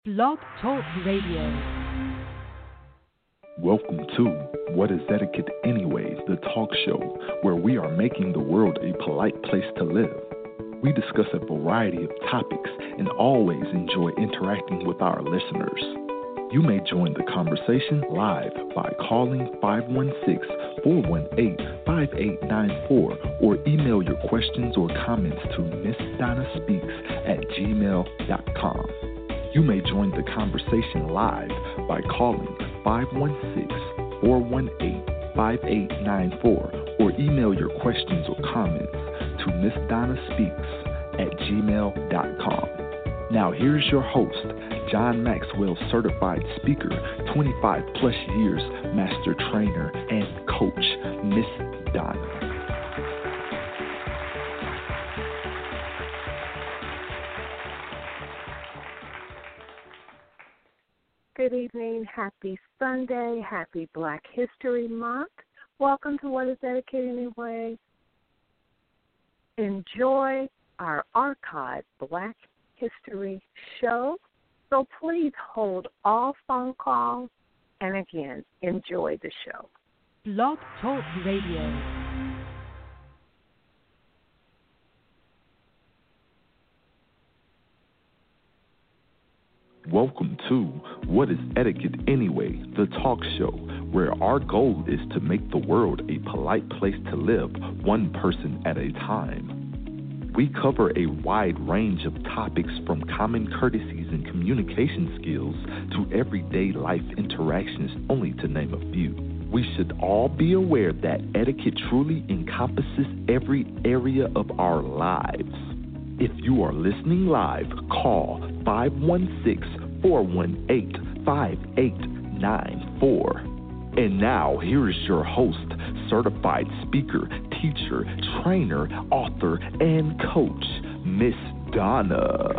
Blog Talk Radio. Welcome to What is Etiquette Anyway, the talk show where we are making the world a polite place to live. We discuss a variety of topics and always enjoy interacting with our listeners. You may join the conversation live by calling 516-418-5894 or email your questions or comments to missdonnaspeaks@gmail.com. You may join the conversation live by calling 516-418-5894 or email your questions or comments to missdonnaspeaks@gmail.com. Now here's your host, John Maxwell, certified speaker, 25 plus years, master trainer and coach, Miss Donna. Good evening, happy Sunday, happy Black History Month. Welcome to What is Etiquette Anyway? Enjoy our archived Black History show. So please hold all phone calls and again, enjoy the show. Blog Talk Radio. Welcome to What is Etiquette Anyway, the talk show where our goal is to make the world a polite place to live, one person at a time. We cover a wide range of topics from common courtesies and communication skills to everyday life interactions, only to name a few. We should all be aware that etiquette truly encompasses every area of our lives. If you are listening live, call 516-418-5894. And now, here is your host, certified speaker, teacher, trainer, author, and coach, Miss Donna.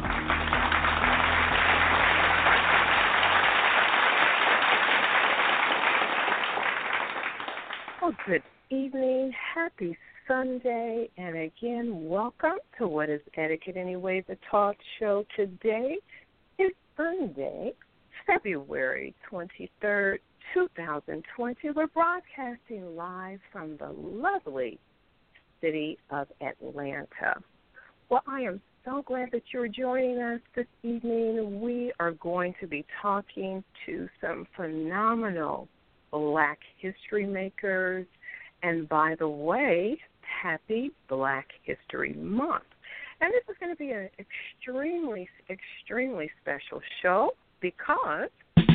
Well, good evening, happy Sunday, and again, welcome to What is Etiquette Anyway, the talk show. Today is Sunday, February 23rd, 2020. We're broadcasting live from the lovely city of Atlanta. Well, I am so glad that you're joining us this evening. We are going to be talking to some phenomenal Black history makers. And by the way, happy Black History Month. And this is going to be an extremely, extremely special show because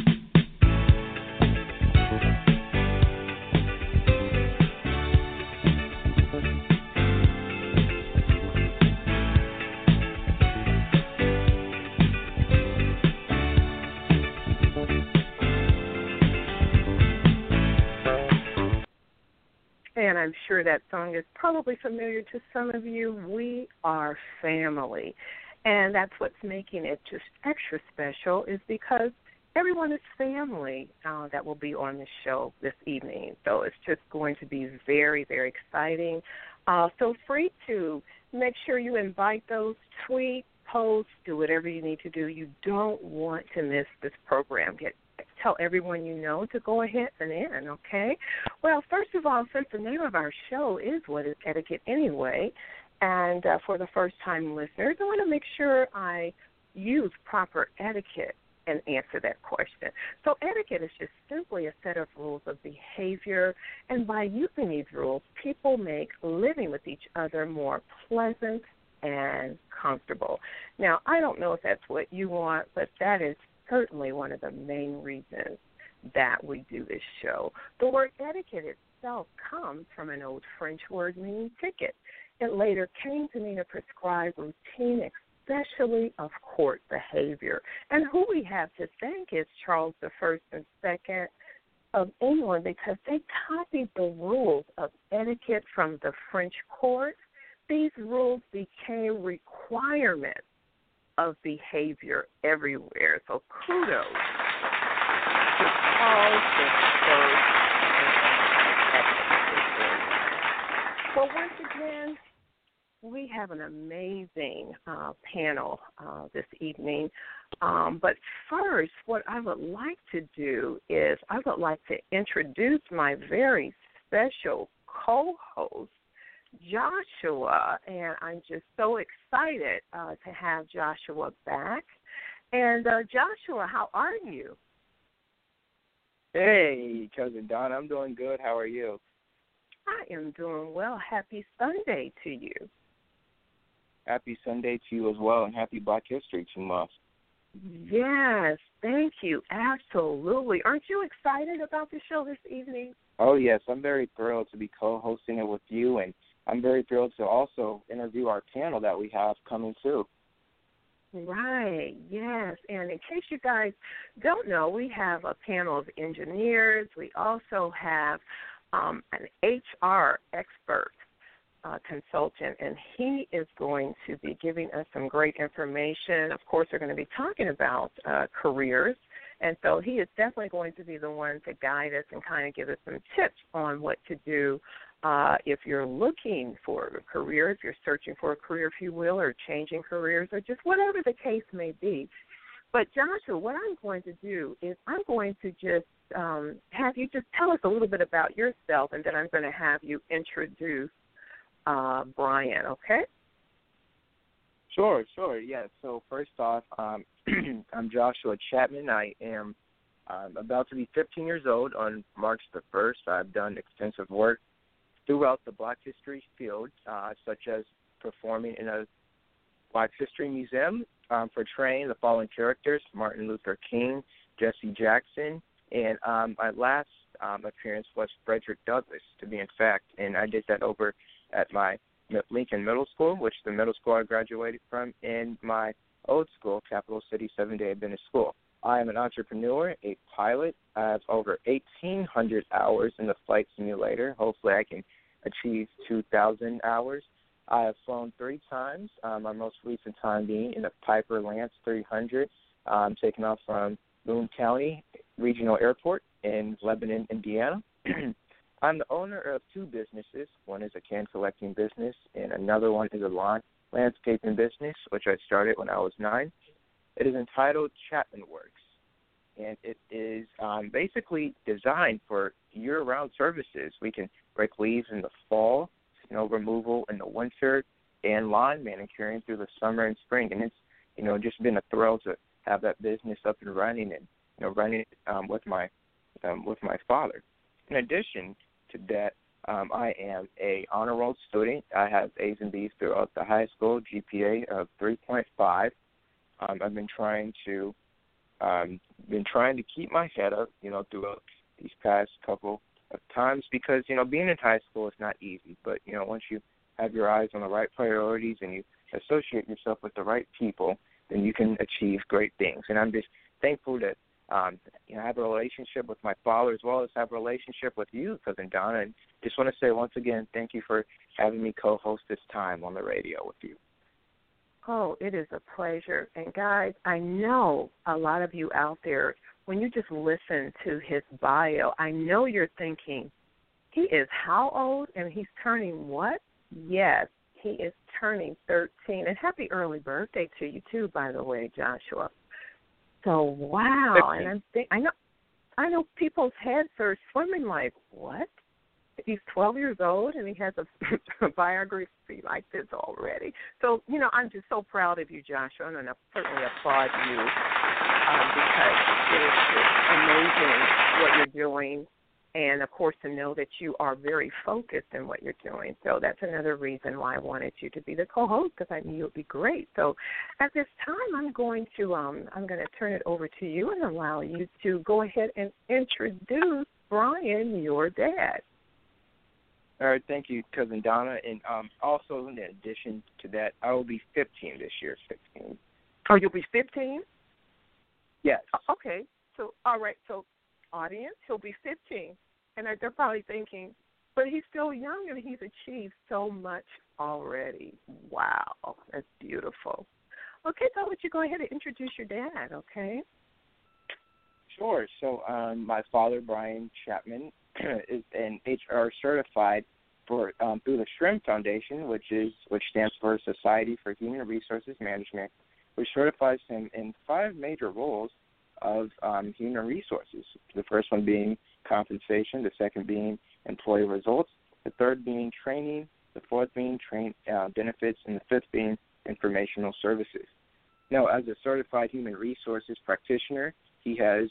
and I'm sure that song is probably familiar to some of you. We are family. And that's what's making it just extra special is because everyone is family that will be on the show this evening. So it's just going to be very, very exciting. Feel free to make sure you invite those, tweet, post, do whatever you need to do. You don't want to miss this program. Tell everyone you know to go ahead and in, okay? Well, first of all, since the name of our show is What is Etiquette Anyway, and for the first-time listeners, I want to make sure I use proper etiquette and answer that question. So etiquette is just simply a set of rules of behavior, and by using these rules, people make living with each other more pleasant and comfortable. Now, I don't know if that's what you want, but that is certainly one of the main reasons that we do this show. The word etiquette itself comes from an old French word meaning ticket. It later came to mean a prescribed routine, especially of court behavior. And who we have to thank is Charles I and II of England because they copied the rules of etiquette from the French court. These rules became requirements of behavior everywhere. So kudos to Charles I. Well, once again, we have an amazing panel this evening. But first, what I would like to do is I would like to introduce my very special co-host, Joshua, and I'm just so excited to have Joshua back. And Joshua, how are you? Hey, Cousin Don, I'm doing good. How are you? I am doing well. Happy Sunday to you. Happy Sunday to you as well, and happy Black History Month. Yes, thank you. Absolutely. Aren't you excited about the show this evening? Oh, yes. I'm very thrilled to be co-hosting it with you, and I'm very thrilled to also interview our panel that we have coming too. Right, yes. And in case you guys don't know, we have a panel of engineers. We also have an HR expert consultant, and he is going to be giving us some great information. Of course, we're going to be talking about careers, and so he is definitely going to be the one to guide us and kind of give us some tips on what to do if you're looking for a career, if you're searching for a career, if you will, or changing careers, or just whatever the case may be. But, Joshua, what I'm going to do is I'm going to just have you just tell us a little bit about yourself, and then I'm going to have you introduce Brian, okay? Sure, yes. So first off, I'm Joshua Chapman. I am about to be 15 years old on March the 1st. I've done extensive work throughout the Black History field, such as performing in a Black History Museum, portraying the following characters: Martin Luther King, Jesse Jackson, and my last appearance was Frederick Douglass, to be in fact, and I did that over at my Lincoln Middle School, which is the middle school I graduated from, and my old school, Capital City Seventh-day Adventist School. I am an entrepreneur, a pilot. I have over 1,800 hours in the flight simulator. Hopefully I can achieve 2,000 hours. I have flown 3 times, my most recent time being in the Piper Lance 300, taking off from Boone County Regional Airport in Lebanon, Indiana. I'm the owner of 2 businesses. One is a can collecting business, and another one is a lawn landscaping business, which I started when I was 9. It is entitled Chapman Works, and it is basically designed for year-round services. We can break leaves in the fall, snow removal in the winter, and lawn manicuring through the summer and spring. And it's, just been a thrill to have that business up and running, and running it with my father. In addition to that, I am a honor roll student. I have A's and B's throughout the high school, GPA of 3.5. I've been trying to keep my head up, throughout these past couple of times, because being in high school is not easy. But once you have your eyes on the right priorities and you associate yourself with the right people, then you can achieve great things. And I'm just thankful that have a relationship with my father as well as have a relationship with you, Cousin Donna. And just want to say once again, thank you for having me co-host this time on the radio with you. Oh, it is a pleasure. And, guys, I know a lot of you out there, when you just listen to his bio, I know you're thinking, he is how old? And he's turning what? Yes, he is turning 13. And happy early birthday to you, too, by the way, Joshua. So, wow. 15. And I know people's heads are swimming like, what? He's 12 years old, and he has a biography like this already. So, I'm just so proud of you, Joshua, and I certainly applaud you because it is just amazing what you're doing, and, of course, to know that you are very focused in what you're doing. So that's another reason why I wanted you to be the co-host, because I knew it would be great. So at this time, I'm going to turn it over to you and allow you to go ahead and introduce Brian, your dad. All right, thank you, Cousin Donna. And also, in addition to that, I will be 15 this year, 16. Oh, you'll be 15? Yes. Okay. So, all right. So, audience, he'll be 15. And they're probably thinking, but he's still young and he's achieved so much already. Wow. That's beautiful. Okay, so I'll let you go ahead and introduce your dad, okay? Sure. So my father, Brian Chapman, is an HR certified through the SHRIM Foundation, which stands for Society for Human Resources Management, which certifies him in 5 major roles of human resources. The first one being compensation, the second being employee results, the third being training, the fourth being benefits, and the fifth being informational services. Now, as a certified human resources practitioner, he has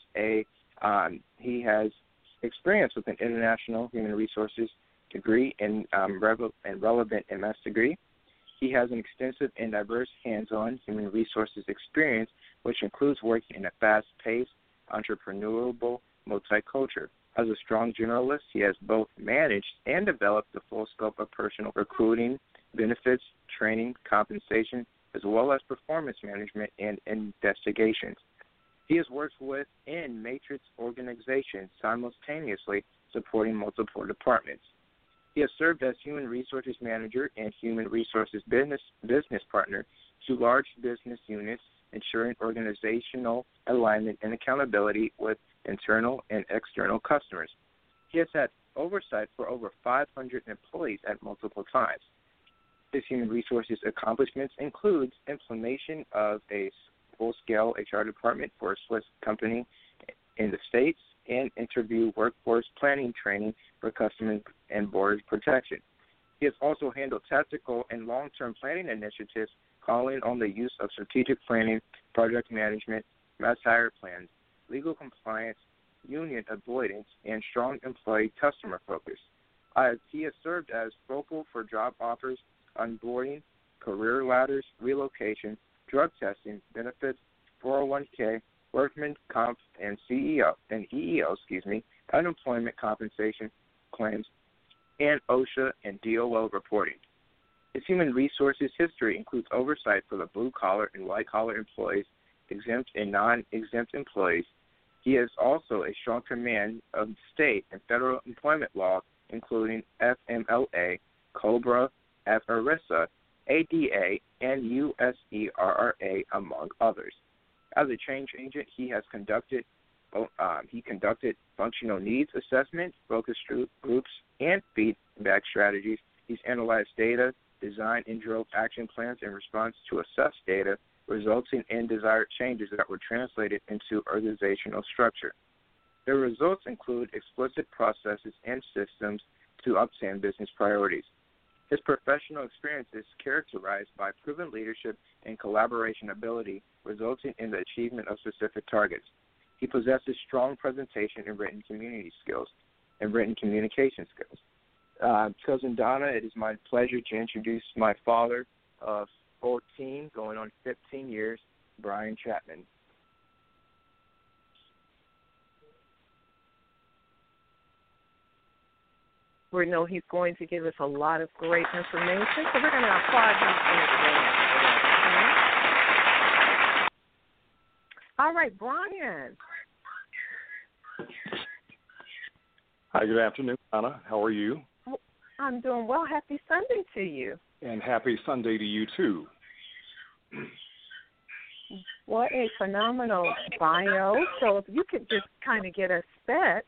experience with an international human resources degree and relevant MS degree. He has an extensive and diverse hands-on human resources experience, which includes working in a fast-paced, entrepreneurial multicultural. As a strong generalist, he has both managed and developed the full scope of personal recruiting, benefits, training, compensation, as well as performance management and investigations. He has worked within matrix organizations simultaneously supporting multiple departments. He has served as human resources manager and human resources business partner to large business units, ensuring organizational alignment and accountability with internal and external customers. He has had oversight for over 500 employees at multiple times. His human resources accomplishments include implementation of a full-scale HR department for a Swiss company in the States and interview workforce planning training for customs and border protection. He has also handled tactical and long-term planning initiatives calling on the use of strategic planning, project management, mass hire plans, legal compliance, union avoidance, and strong employee customer focus. He has served as vocal for job offers, onboarding, career ladders, relocation, drug testing, benefits, 401k, workman comp, and EEO, unemployment compensation claims, and OSHA and DOL reporting. His human resources history includes oversight for the blue-collar and white-collar employees, exempt and non-exempt employees. He has also a strong command of state and federal employment law, including FMLA, COBRA, FERISA, ADA, and USERRA, among others. As a change agent, he conducted functional needs assessment, focus groups, and feedback strategies. He's analyzed data, designed and drove action plans in response to assessed data, resulting in desired changes that were translated into organizational structure. The results include explicit processes and systems to obtain business priorities. His professional experience is characterized by proven leadership and collaboration ability, resulting in the achievement of specific targets. He possesses strong presentation and written communication skills. Cousin Donna, it is my pleasure to introduce my father of 14, going on 15 years, Brian Chapman. We know he's going to give us a lot of great information, so we're going to applaud him in advance. All right, Brian. Hi, good afternoon, Anna. How are you? I'm doing well. Happy Sunday to you. And happy Sunday to you, too. What a phenomenal bio. So if you could just kind of get us set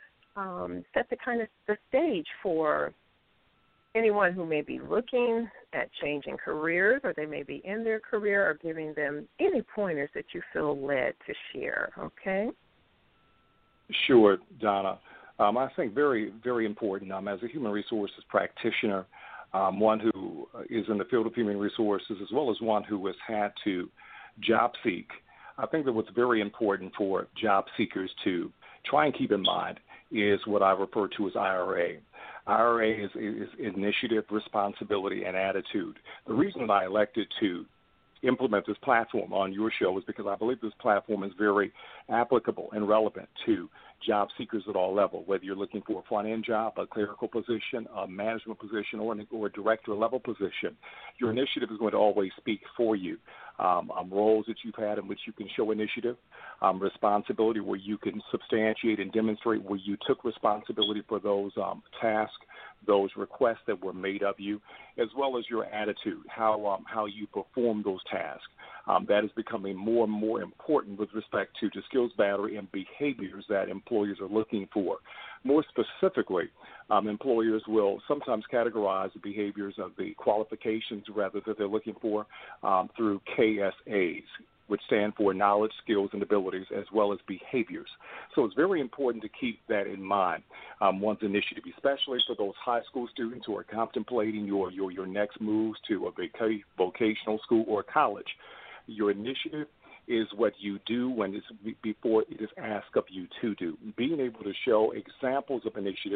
the stage for anyone who may be looking at changing careers, or they may be in their career, or giving them any pointers that you feel led to share, okay? Sure, Donna. I think very, very important as a human resources practitioner, one who is in the field of human resources, as well as one who has had to job seek. I think that what's very important for job seekers to try and keep in mind is what I refer to as IRA. IRA is initiative, responsibility, and attitude. The reason that I elected to implement this platform on your show is because I believe this platform is very applicable and relevant to job seekers at all levels, whether you're looking for a front-end job, a clerical position, a management position, or a director-level position. Your initiative is going to always speak for you. Roles that you've had in which you can show initiative, responsibility where you can substantiate and demonstrate where you took responsibility for those tasks, those requests that were made of you, as well as your attitude, how you perform those tasks. That is becoming more and more important with respect to the skills battery and behaviors that employers are looking for. More specifically, employers will sometimes categorize the behaviors of the qualifications rather that they're looking for through KSAs, which stand for knowledge, skills, and abilities, as well as behaviors. So it's very important to keep that in mind. One's initiative, especially for those high school students who are contemplating your next moves to a vocational school or college. Your initiative is what you do when it's before it is asked of you to do. Being able to show examples of initiative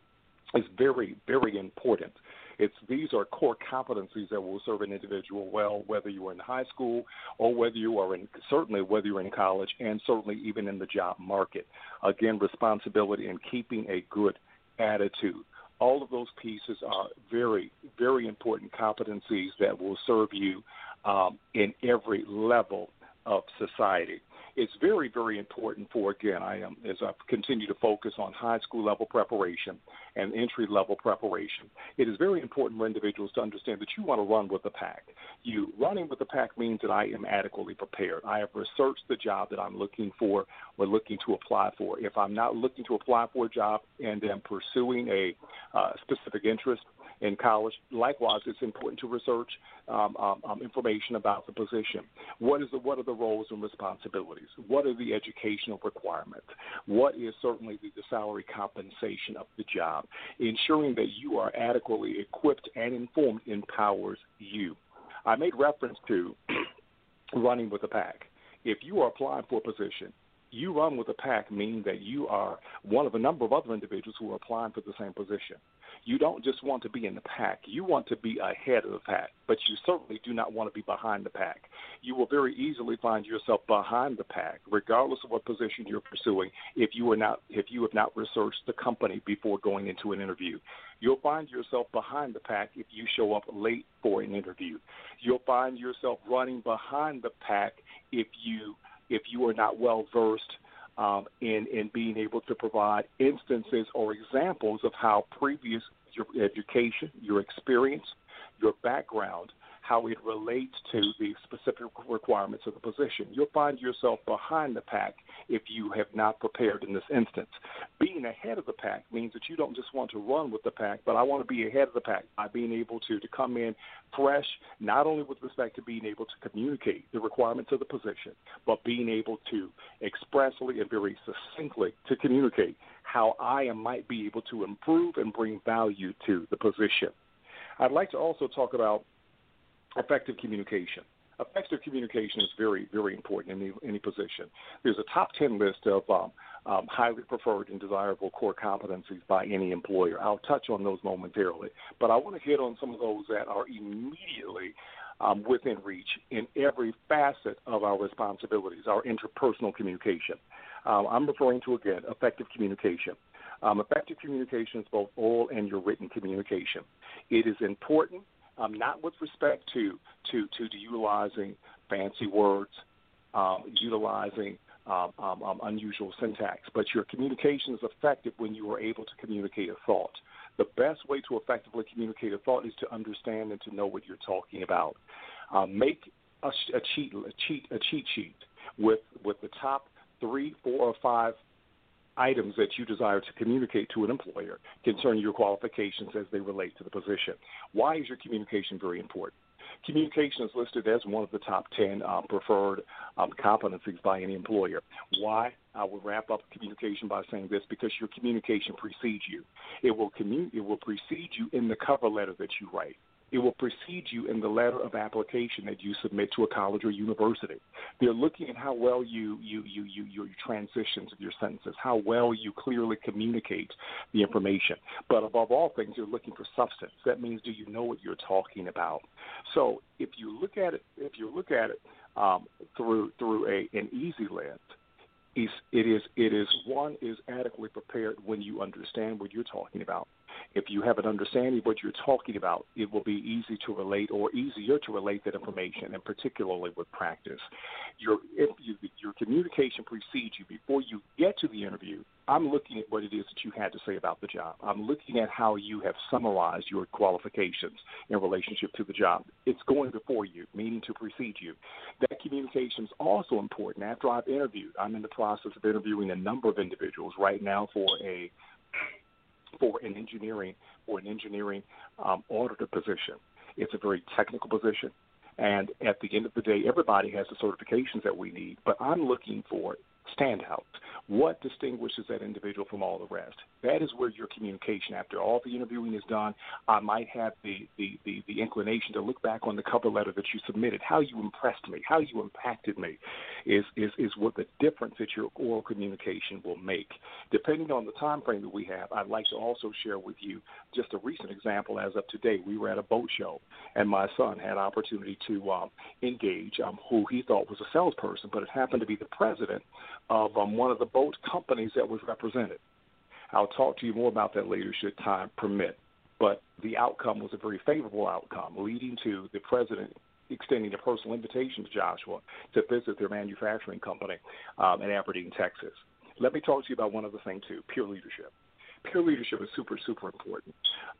is very, very important. These are core competencies that will serve an individual well, whether you are in high school or whether you're in college, and certainly even in the job market. Again, responsibility and keeping a good attitude. All of those pieces are very, very important competencies that will serve you in every level of society. It's very, very important for, again, as I continue to focus on high school level preparation and entry level preparation, it is very important for individuals to understand that you want to run with the pack. Running with the pack means that I am adequately prepared. I have researched the job that I'm looking for or looking to apply for. If I'm not looking to apply for a job and am pursuing a specific interest in college, likewise, it's important to research information about the position. What are the roles and responsibilities? What are the educational requirements? What is certainly the salary compensation of the job? Ensuring that you are adequately equipped and informed empowers you. I made reference to running with the pack. If you are applying for a position, you run with a pack, meaning that you are one of a number of other individuals who are applying for the same position. You don't just want to be in the pack. You want to be ahead of the pack, but you certainly do not want to be behind the pack. You will very easily find yourself behind the pack, regardless of what position you're pursuing, if you have not researched the company before going into an interview. You'll find yourself behind the pack if you show up late for an interview. You'll find yourself running behind the pack if you are not well versed in being able to provide instances or examples of how previous your education, your experience, your background, how it relates to the specific requirements of the position. You'll find yourself behind the pack if you have not prepared in this instance. Being ahead of the pack means that you don't just want to run with the pack, but I want to be ahead of the pack by being able to come in fresh, not only with respect to being able to communicate the requirements of the position, but being able to expressly and very succinctly to communicate how I might be able to improve and bring value to the position. I'd like to also talk about effective communication. Effective communication is very, very important in any position. There's a top 10 list of highly preferred and desirable core competencies by any employer. I'll touch on those momentarily, but I want to hit on some of those that are immediately within reach in every facet of our responsibilities, our interpersonal communication. I'm referring to, again, effective communication. Effective communication is both oral and your written communication. It is important, not with respect to utilizing fancy words, utilizing unusual syntax, but your communication is effective when you are able to communicate a thought. The best way to effectively communicate a thought is to understand and to know what you're talking about. Make a cheat sheet with the top 3, 4, or 5 items that you desire to communicate to an employer concerning your qualifications as they relate to the position. Why is your communication very important? Communication is listed as one of the top 10 preferred competencies by any employer. Why? I will wrap up communication by saying this: because your communication precedes you. It will precede you in the cover letter that you write. It will precede you in the letter of application that you submit to a college or university. They're looking at how well you transitions of your sentences, how well you clearly communicate the information. But above all things, you're looking for substance. That means, do you know what you're talking about? So if you look at it through an easy lens, it is one is adequately prepared when you understand what you're talking about. If you have an understanding of what you're talking about, it will be easy to relate or easier to relate that information, and particularly with practice. Your communication precedes you. Before you get to the interview, I'm looking at what it is that you had to say about the job. I'm looking at how you have summarized your qualifications in relationship to the job. It's going before you, meaning to precede you. That communication is also important. After I've interviewed, I'm in the process of interviewing a number of individuals right now for an engineering auditor position. It's a very technical position, and at the end of the day, everybody has the certifications that we need, but I'm looking for standouts. What distinguishes that individual from all the rest? That is where your communication, after all the interviewing is done, I might have the inclination to look back on the cover letter that you submitted. How you impressed me, how you impacted me is what the difference that your oral communication will make. Depending on the time frame that we have, I'd like to also share with you just a recent example as of today. We were at a boat show, and my son had opportunity to engage who he thought was a salesperson, but it happened to be the president of one of the boat companies that was represented. I'll talk to you more about that later should time permit. But the outcome was a very favorable outcome, leading to the president extending a personal invitation to Joshua to visit their manufacturing company in Aberdeen, Texas. Let me talk to you about one other thing, too, peer leadership. Peer leadership is super, super important.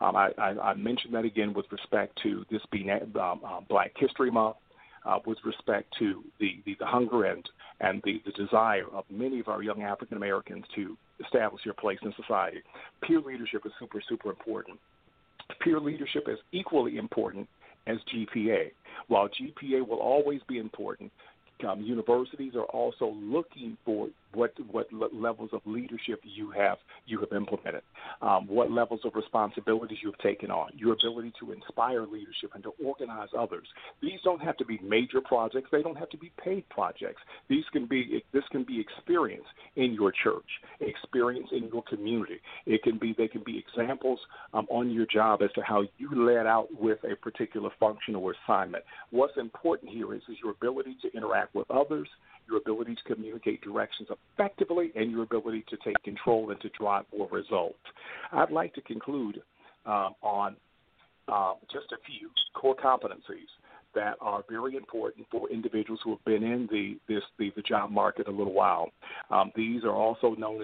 I mentioned that again with respect to this being Black History Month. With respect to the hunger and the desire of many of our young African Americans to establish their place in society. Peer leadership is super, super important. Peer leadership is equally important as GPA. While GPA will always be important, universities are also looking for what levels of leadership you have implemented, what levels of responsibilities you have taken on, your ability to inspire leadership and to organize others. These don't have to be major projects. They don't have to be paid projects. This can be experience in your church, experience in your community. They can be examples on your job as to how you led out with a particular function or assignment. What's important here is your ability to interact with others, your ability to communicate directions effectively, and your ability to take control and to drive for results. I'd like to conclude on just a few core competencies that are very important for individuals who have been in the job market a little while. These are also known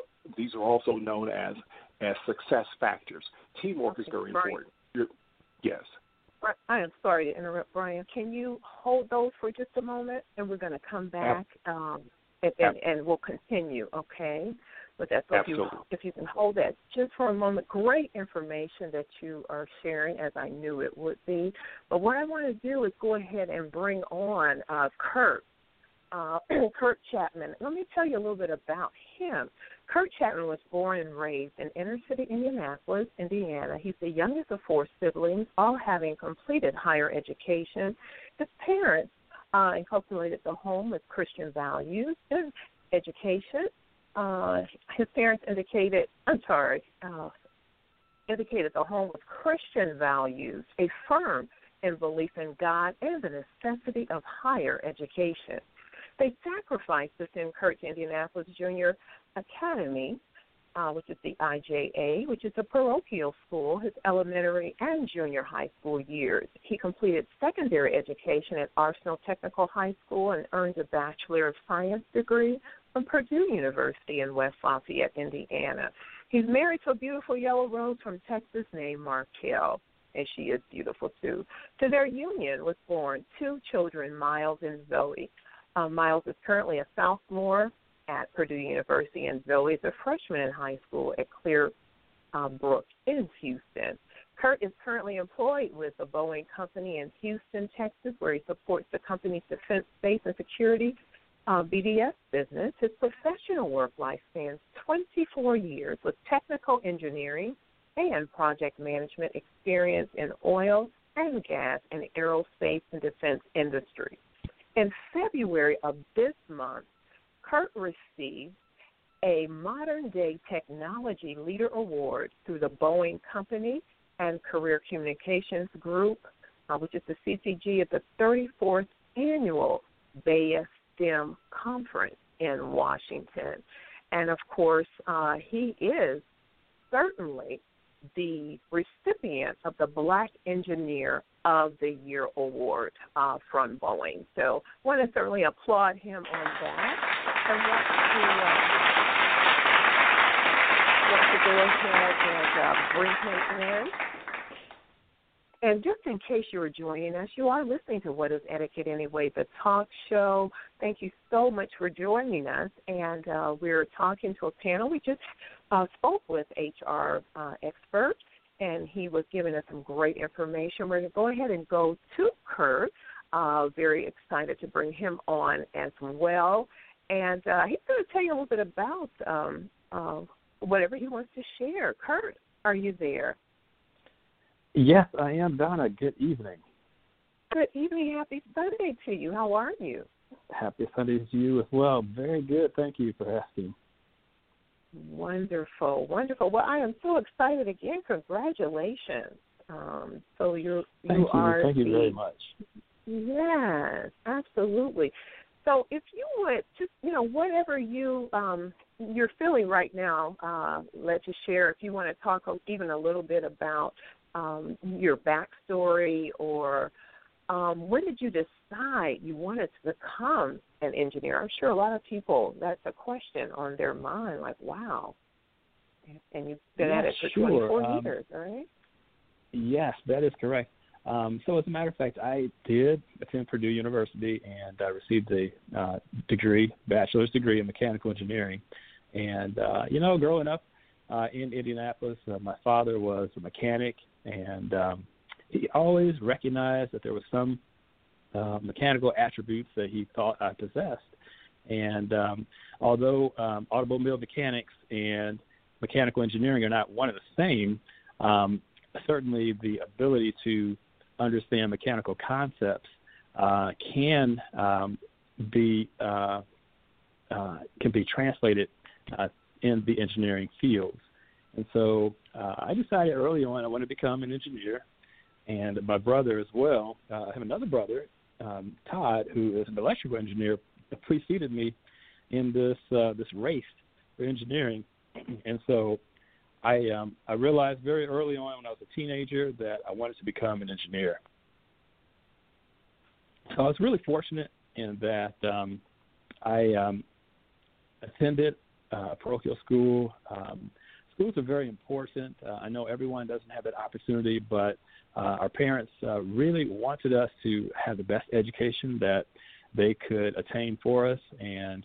as success factors. Teamwork is very important. Yes. I am sorry to interrupt, Brian. Can you hold those for just a moment, and we're going to come back and we'll continue, okay? But that's if you can hold that just for a moment. Great information that you are sharing, as I knew it would be. But what I want to do is go ahead and bring on Kurt Chapman. Let me tell you a little bit about him. Kurt Chapman was born and raised in inner-city Indianapolis, Indiana. He's the youngest of 4 siblings, all having completed higher education. His parents inculcated the home with Christian values and education. His parents indicated the home with Christian values, a firm in belief in God and the necessity of higher education. They sacrificed to send Kurt to Indianapolis Junior Academy, which is the IJA, which is a parochial school, his elementary and junior high school years. He completed secondary education at Arsenal Technical High School and earned a Bachelor of Science degree from Purdue University in West Lafayette, Indiana. He's married to a beautiful yellow rose from Texas named Markel, and she is beautiful too. To their union was born 2 children, Miles and Zoe. Miles is currently a sophomore at Purdue University, and Zoe is a freshman in high school at Clearbrook in Houston. Kurt is currently employed with the Boeing Company in Houston, Texas, where he supports the company's defense, space, and security BDS business. His professional work life spans 24 years with technical engineering and project management experience in oil and gas and aerospace and defense industry. In February of this month, Kurt received a Modern Day Technology Leader Award through the Boeing Company and Career Communications Group, which is the CCG of the 34th Annual BAEA STEM Conference. in Washington. And, of course, he is certainly the recipient of the Black Engineer of the Year award from Boeing. So I want to certainly applaud him on that. And want to go ahead and bring him in. And just in case you were joining us, you are listening to What is Etiquette Anyway, the talk show. Thank you so much for joining us. And we're talking to a panel. We just spoke with HR expert, and he was giving us some great information. We're going to go ahead and go to Kurt. Very excited to bring him on as well. And he's going to tell you a little bit about whatever he wants to share. Kurt, are you there? Yes, I am, Donna. Good evening. Good evening. Happy Sunday to you. How are you? Happy Sunday to you as well. Very good. Thank you for asking. Wonderful, wonderful. Well, I am so excited again. Congratulations. So you are. Thank you very much. Yes, absolutely. So if you would just, whatever you're feeling right now, let you share. If you want to talk even a little bit about your backstory, or when did you decide you wanted to become an engineer? I'm sure a lot of people, that's a question on their mind, like, wow. And you've been at it for 24 years, right? Yes, that is correct. So as a matter of fact, I did attend Purdue University, and I received a bachelor's degree in mechanical engineering. And, growing up in Indianapolis, my father was a mechanic, and he always recognized that there was some mechanical attributes that he thought I possessed. And although automobile mechanics and mechanical engineering are not one and the same, certainly the ability to understand mechanical concepts can be translated in the engineering fields. And so I decided early on I wanted to become an engineer, and my brother as well. I have another brother, Todd, who is an electrical engineer, preceded me in this race for engineering. And so I realized very early on when I was a teenager that I wanted to become an engineer. So I was really fortunate in that I attended parochial school. Schools are very important. I know everyone doesn't have that opportunity, but our parents really wanted us to have the best education that they could attain for us, and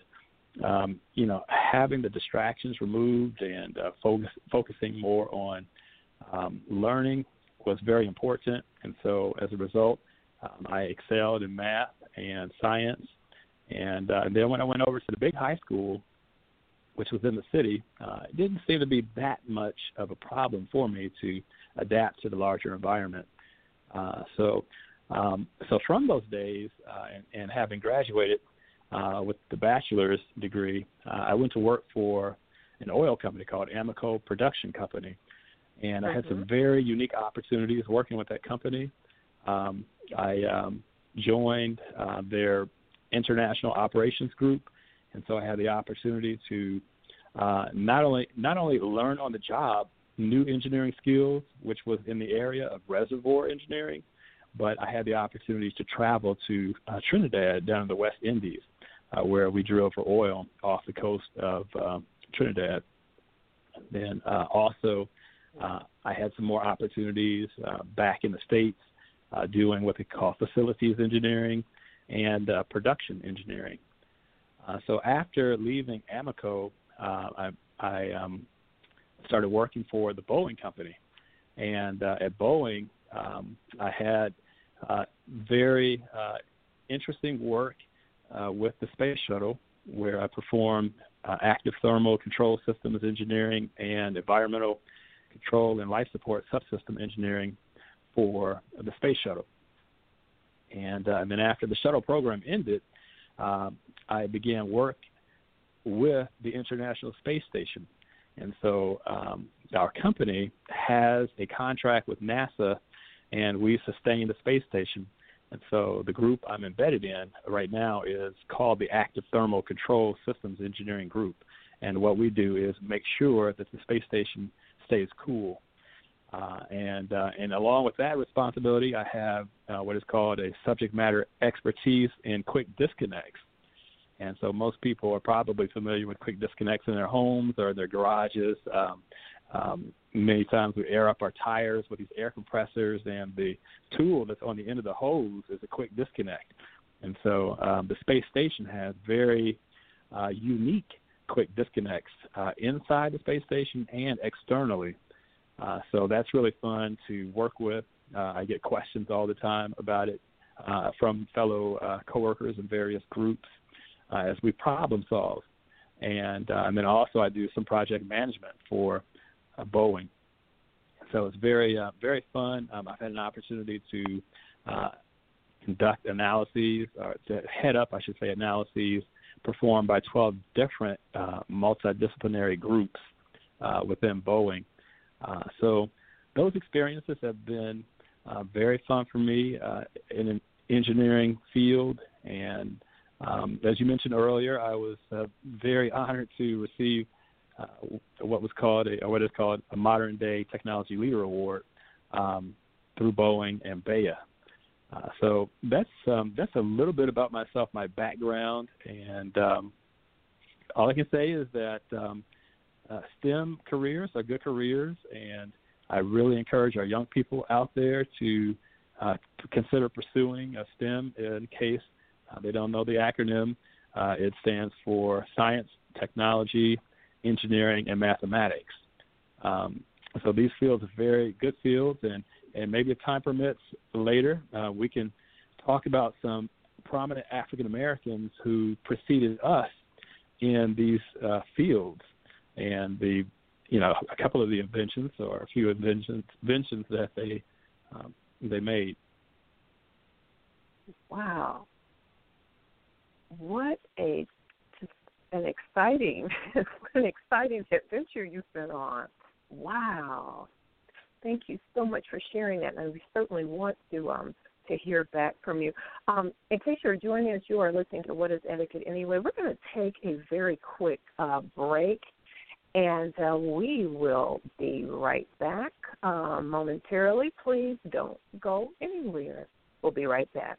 having the distractions removed and focusing more on learning was very important. And so as a result, I excelled in math and science. And then when I went over to the big high school, which was in the city, it didn't seem to be that much of a problem for me to adapt to the larger environment. So from those days and having graduated with the bachelor's degree, I went to work for an oil company called Amoco Production Company. And I had some very unique opportunities working with that company. I joined their international operations group, and so I had the opportunity to not only learn on the job new engineering skills, which was in the area of reservoir engineering, but I had the opportunity to travel to Trinidad down in the West Indies, where we drilled for oil off the coast of Trinidad. Then also I had some more opportunities back in the States doing what they call facilities engineering and production engineering. So after leaving Amoco, I started working for the Boeing company. And at Boeing, I had very interesting work with the space shuttle, where I performed active thermal control systems engineering and environmental control and life support subsystem engineering for the space shuttle. And then after the shuttle program ended, I began work with the International Space Station. And so our company has a contract with NASA, and we sustain the space station. And so the group I'm embedded in right now is called the Active Thermal Control Systems Engineering Group. And what we do is make sure that the space station stays cool. And along with that responsibility, I have what is called a subject matter expertise in quick disconnects. And so most people are probably familiar with quick disconnects in their homes or their garages. Many times we air up our tires with these air compressors, and the tool that's on the end of the hose is a quick disconnect. And so the space station has very unique quick disconnects inside the space station and externally. So that's really fun to work with. I get questions all the time about it from fellow coworkers in various groups as we problem solve. And then also I do some project management for Boeing. So it's very, very fun. I've had an opportunity to conduct analyses, or to head up, I should say, analyses performed by 12 different multidisciplinary groups within Boeing. So those experiences have been very fun for me in an engineering field. And as you mentioned earlier, I was very honored to receive what is called a Modern Day Technology Leader Award through Boeing and BEA. So that's a little bit about myself, my background, and all I can say is that STEM careers are good careers, and I really encourage our young people out there to consider pursuing a STEM. In case they don't know the acronym, it stands for Science, Technology, Engineering, and Mathematics. So these fields are very good fields, and maybe if time permits later, we can talk about some prominent African Americans who preceded us in these fields, and a couple of the inventions, or a few inventions that they made. Wow, what an exciting adventure you've been on. Wow. Thank you so much for sharing that, and we certainly want to hear back from you. In case you're joining us, you are listening to What is Etiquette Anyway. We're going to take a very quick break, and we will be right back momentarily. Please don't go anywhere. We'll be right back.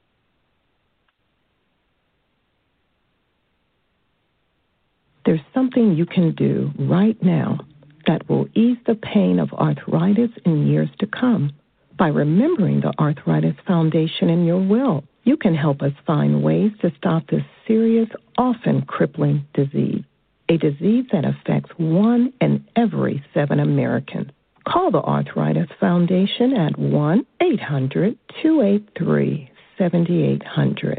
There's something you can do right now that will ease the pain of arthritis in years to come. By remembering the Arthritis Foundation in your will, you can help us find ways to stop this serious, often crippling disease, a disease that affects 1 in every 7 Americans. Call the Arthritis Foundation at 1-800-283-7800,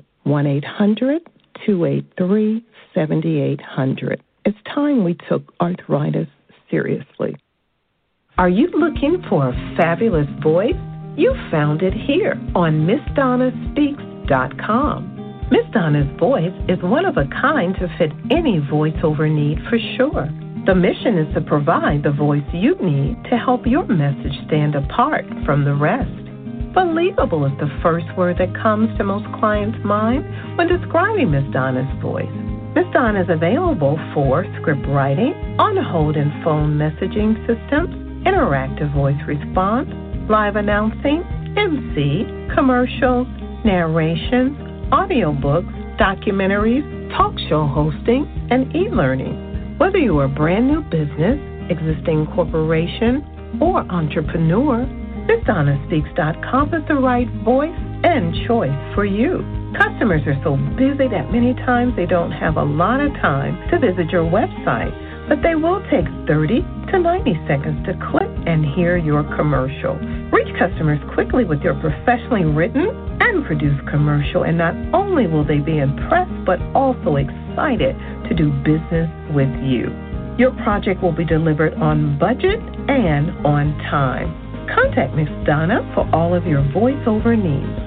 1-800-283-7800. It's time we took arthritis seriously. Are you looking for a fabulous voice? You found it here on MissDonnaSpeaks.com. Miss Donna's voice is one of a kind to fit any voiceover need for sure. The mission is to provide the voice you need to help your message stand apart from the rest. Believable is the first word that comes to most clients' mind when describing Miss Donna's voice. Miss Donna is available for script writing, on-hold and phone messaging systems, interactive voice response, live announcing, MC, commercials, narrations, audiobooks, documentaries, talk show hosting, and e-learning. Whether you are a brand new business, existing corporation, or entrepreneur, MissDonnaSpeaks.com is the right voice and choice for you. Customers are so busy that many times they don't have a lot of time to visit your website, but they will take 30 to 90 seconds to click and hear your commercial. Reach customers quickly with your professionally written and produced commercial, and not only will they be impressed, but also excited to do business with you. Your project will be delivered on budget and on time. Contact Miss Donna for all of your voiceover needs.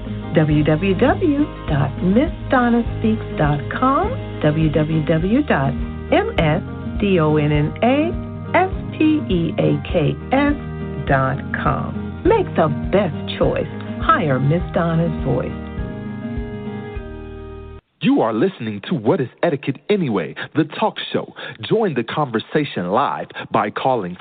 www.MissDonnaSpeaks.com, www.MissDonnaSpeaks.com. Make the best choice. Hire Miss Donna's voice. You are listening to What is Etiquette Anyway, the talk show. Join the conversation live by calling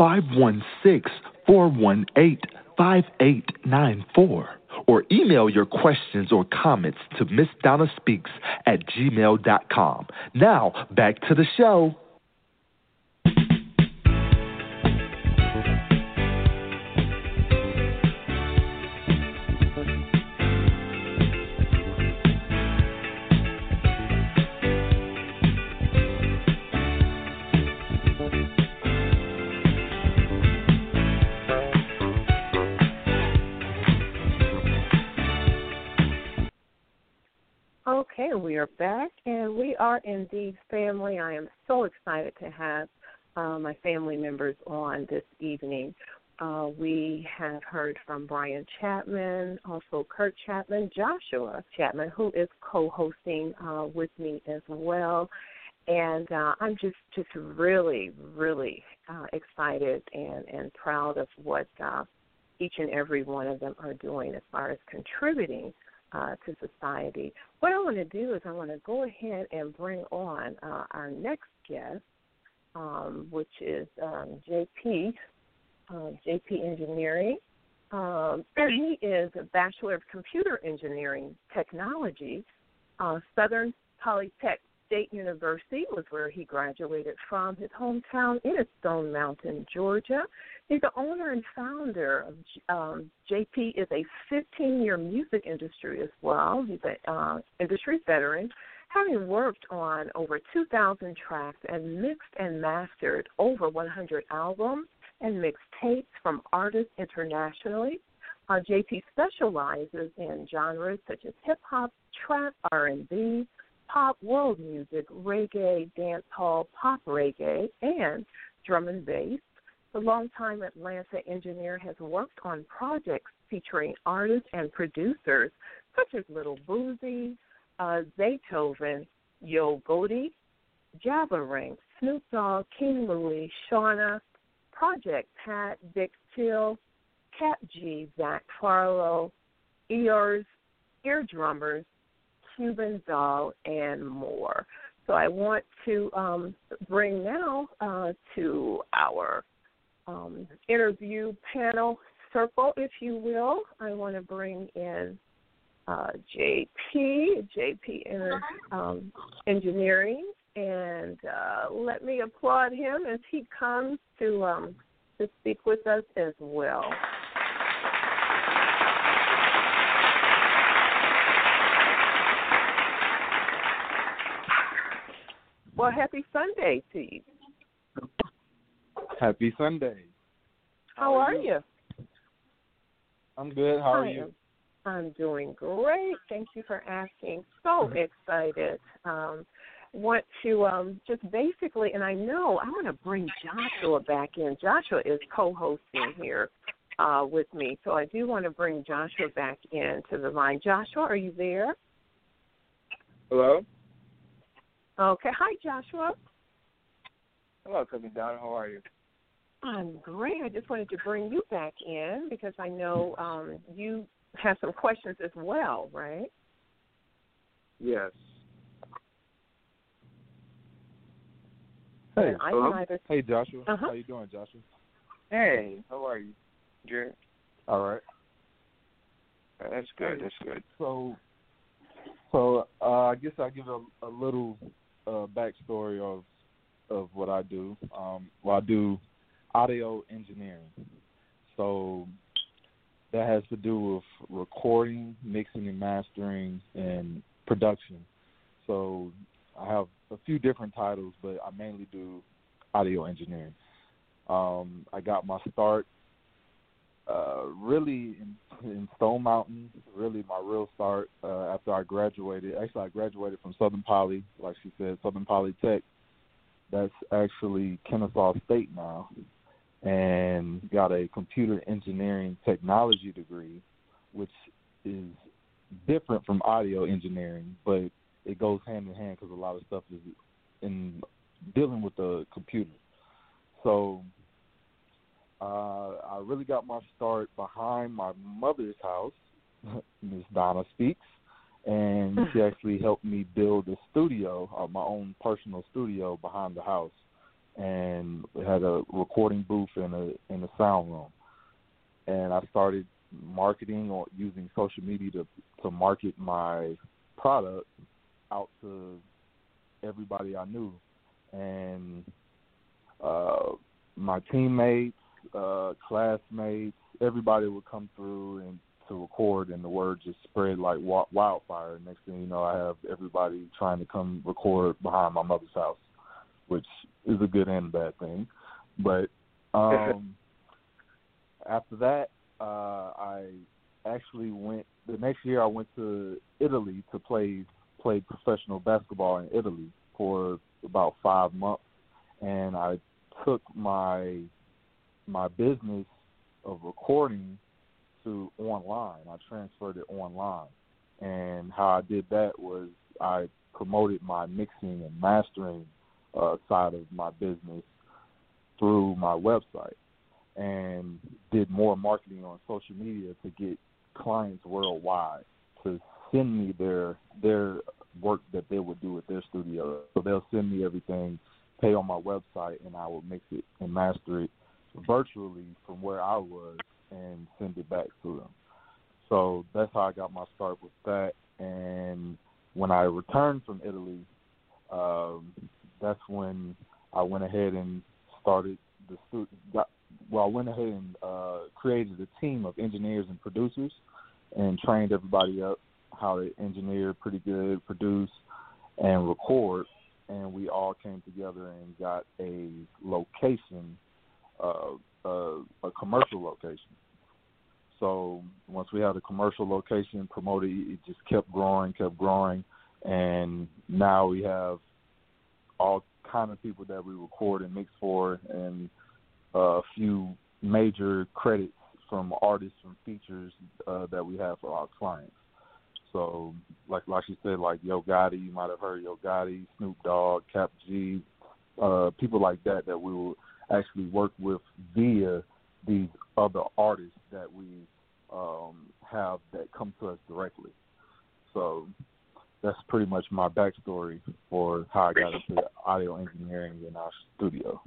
516-418-5894 or email your questions or comments to MissDonnaSpeaks@gmail.com. Now, back to the show. Okay, we are back, and we are indeed family. I am so excited to have my family members on this evening. We have heard from Brian Chapman, also Kurt Chapman, Joshua Chapman, who is co-hosting with me as well. And I'm just really, really excited and proud of what each and every one of them are doing as far as contributing to society. What I want to do is I want to go ahead and bring on our next guest, which is JP Engineering. He is a Bachelor of Computer Engineering Technology. Southern Polytech State University was where he graduated from. His hometown is Stone Mountain, Georgia. He's the owner and founder of JP is a 15-year music industry as well. He's an industry veteran, having worked on over 2,000 tracks and mixed and mastered over 100 albums and mixed tapes from artists internationally. JP specializes in genres such as hip-hop, trap, R&B, pop, world music, reggae, dancehall, pop reggae, and drum and bass. The longtime Atlanta engineer has worked on projects featuring artists and producers such as Little Boozy, Zaytoven, Yo Gotti, Jabba Ranks, Snoop Dogg, King Louie, Shauna, Project Pat, Vic Till, Cat G, Zach Farlow, Ears, Eardrummers, Cuban Doll, and more. So I want to bring now to our interview panel circle, if you will. I want to bring in JP Engineering, and let me applaud him as he comes to speak with us as well. Well, happy Sunday to you. Happy Sunday. How are you? I'm good. How are you? I'm doing great. Thank you for asking. So excited. Want to just basically, and I know I'm going to bring Joshua back in. Joshua is co-hosting here with me, so I do want to bring Joshua back into the line. Joshua, are you there? Hello? Okay. Hi, Joshua. Hello, Cousin Donna. How are you? I'm great. I just wanted to bring you back in because I know you have some questions as well, right? Yes. Hey, hey Joshua. How you doing, Joshua? Hey, how are you, Jared? All right. That's good. That's good. So I guess I'll give a little backstory of what I do. I do audio engineering. So that has to do with recording, mixing and mastering, and production. So I have a few different titles, but I mainly do audio engineering. I got my start really in Stone Mountain, really my real start after I graduated. Actually, I graduated from Southern Poly, like she said, Southern Polytech. That's actually Kennesaw State now, and got a computer engineering technology degree, which is different from audio engineering, but it goes hand in hand because a lot of stuff is in dealing with the computer. So I really got my start behind my mother's house, Miss Donna Speaks, and she actually helped me build a studio, my own personal studio behind the house, and it had a recording booth and a sound room. And I started marketing or using social media to market my product out to everybody I knew. And my teammates, classmates, everybody would come through and to record, and the word just spread like wildfire. Next thing you know, I have everybody trying to come record behind my mother's house, which is a good and bad thing. But after that, I actually the next year I went to Italy to play professional basketball in Italy for about 5 months, and I took my business of recording to online. I transferred it online, and how I did that was I promoted my mixing and mastering side of my business through my website, and did more marketing on social media to get clients worldwide to send me their work that they would do at their studio. So they'll send me everything, pay on my website, and I will mix it and master it virtually from where I was and send it back to them. So that's how I got my start with that. And when I returned from Italy, that's when I went ahead and started I went ahead and created a team of engineers and producers and trained everybody up how to engineer pretty good, produce, and record. And we all came together and got a location, a commercial location. So once we had a commercial location promoted, it just kept growing, and now we have all kind of people that we record and mix for, and a few major credits from artists and features that we have for our clients. So like you said, like Yo Gotti, you might have heard Yo Gotti, Snoop Dogg, Cap G, people like that we will actually work with via these other artists that we have that come to us directly. So that's pretty much my backstory for how I got into audio engineering in our studio.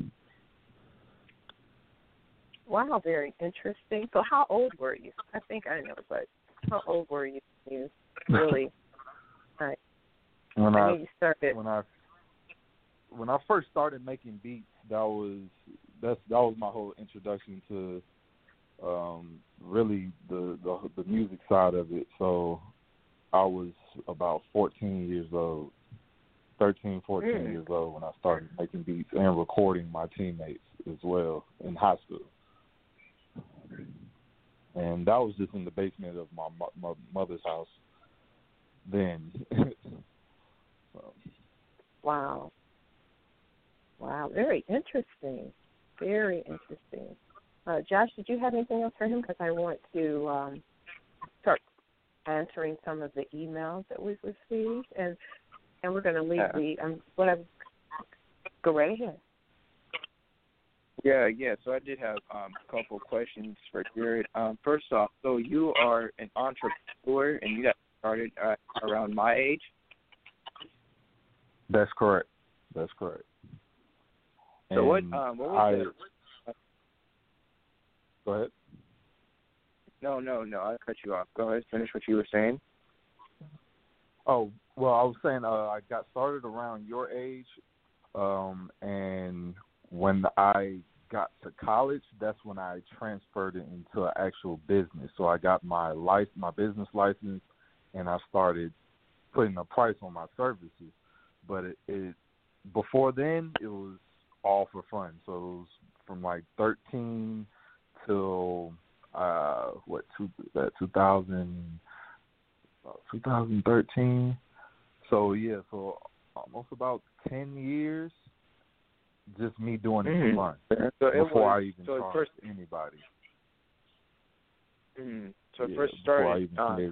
Wow, very interesting. So how old were you? I think I know, but how old were you when you really you started? When I first started making beats, that was my whole introduction to really the music side of it. So I was about 13, 14 years old when I started making beats and recording my teammates as well in high school. And that was just in the basement of my mother's house then. So. Wow, very interesting. Very interesting. Josh, did you have anything else for him? Because I want to start answering some of the emails that we've received, and we're going to leave go right ahead. Yeah. So I did have a couple questions for Jared. First off, so you are an entrepreneur, and you got started around my age? That's correct. So and what was it? Go ahead. No, I cut you off. Go ahead, finish what you were saying. Oh, well, I was saying I got started around your age, and when I got to college, that's when I transferred it into an actual business. So I got my business license, and I started putting a price on my services. But it before then, it was all for fun. So it was from like 13 till 2013. So yeah, so almost about 10 years, just me doing it for fun before I even charged anybody. Mm-hmm. So it first started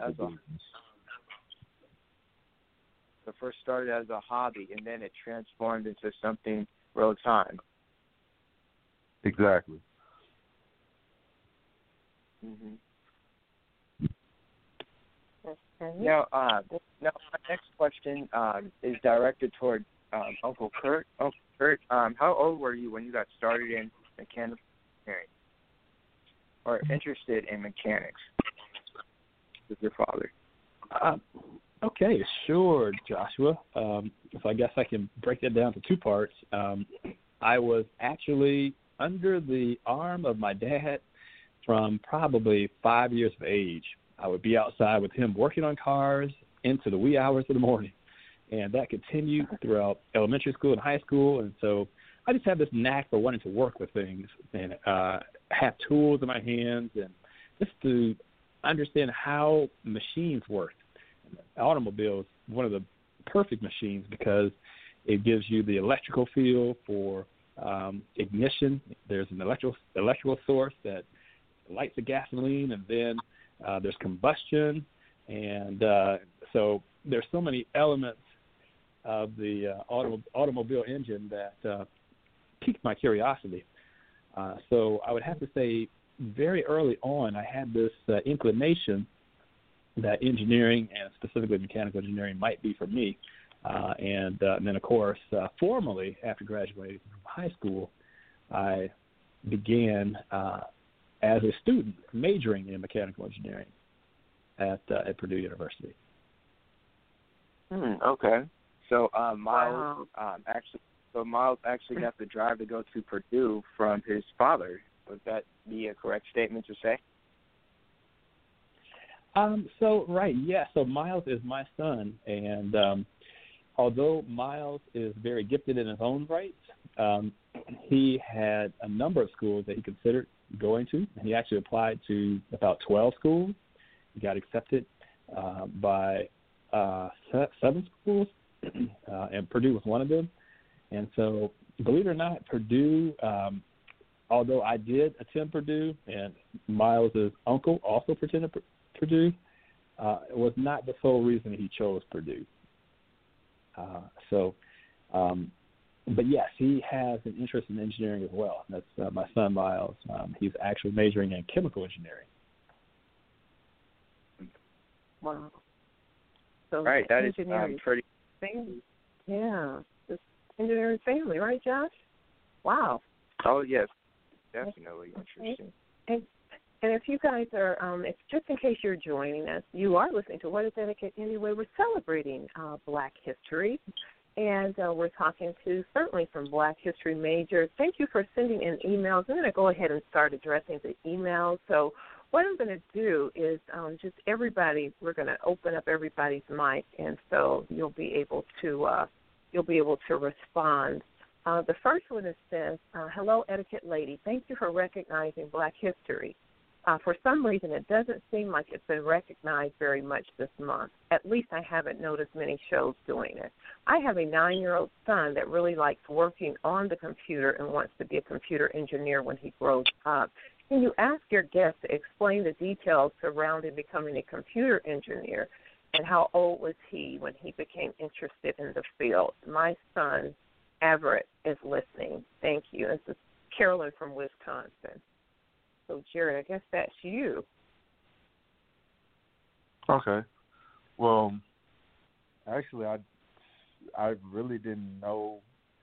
as a hobby, and then it transformed into something real time. Exactly. Mm-hmm. Now, my next question is directed toward Uncle Kurt. Uncle Kurt, how old were you when you got started in mechanical engineering or interested in mechanics with your father? Okay, sure, Joshua. So I guess I can break that down to two parts. I was actually under the arm of my dad from probably 5 years of age. I would be outside with him working on cars into the wee hours of the morning. And that continued throughout elementary school and high school. And so I just have this knack for wanting to work with things and have tools in my hands and just to understand how machines work. Automobile is one of the perfect machines because it gives you the electrical feel for ignition. There's an electrical source that lights the gasoline, and then there's combustion. And so there's so many elements of the automobile engine that piqued my curiosity. So I would have to say very early on I had this inclination that engineering and specifically mechanical engineering might be for me. And then, of course, formally after graduating from high school, I began as a student majoring in mechanical engineering at Purdue University. Okay. So Miles actually got the drive to go to Purdue from his father. Would that be a correct statement to say? So Miles is my son, and although Miles is very gifted in his own right, he had a number of schools that he considered going to. He actually applied to about 12 schools. He got accepted by 7 schools, and Purdue was one of them. And so, believe it or not, Purdue, although I did attend Purdue, and Miles' uncle also attended Purdue, it was not the sole reason he chose Purdue. But yes, he has an interest in engineering as well. That's my son, Miles. He's actually majoring in chemical engineering. Wow. So right, that is pretty. Family. Yeah, this engineering family, right, Josh? Wow. Oh yes, definitely interesting. And if you guys are, if just in case you're joining us, you are listening to What is Etiquette Anyway? We're celebrating Black History, and we're talking to certainly some Black History majors. Thank you for sending in emails. I'm going to go ahead and start addressing the emails. So what I'm going to do is just everybody, we're going to open up everybody's mic, and so you'll be able to respond. The first one says, hello, Etiquette Lady. Thank you for recognizing Black History. For some reason, it doesn't seem like it's been recognized very much this month. At least I haven't noticed many shows doing it. I have a 9-year-old son that really likes working on the computer and wants to be a computer engineer when he grows up. Can you ask your guest to explain the details surrounding becoming a computer engineer, and how old was he when he became interested in the field? My son, Everett, is listening. Thank you. This is Carolyn from Wisconsin. So, Jared, I guess that's you. Okay. Well, actually, I really didn't know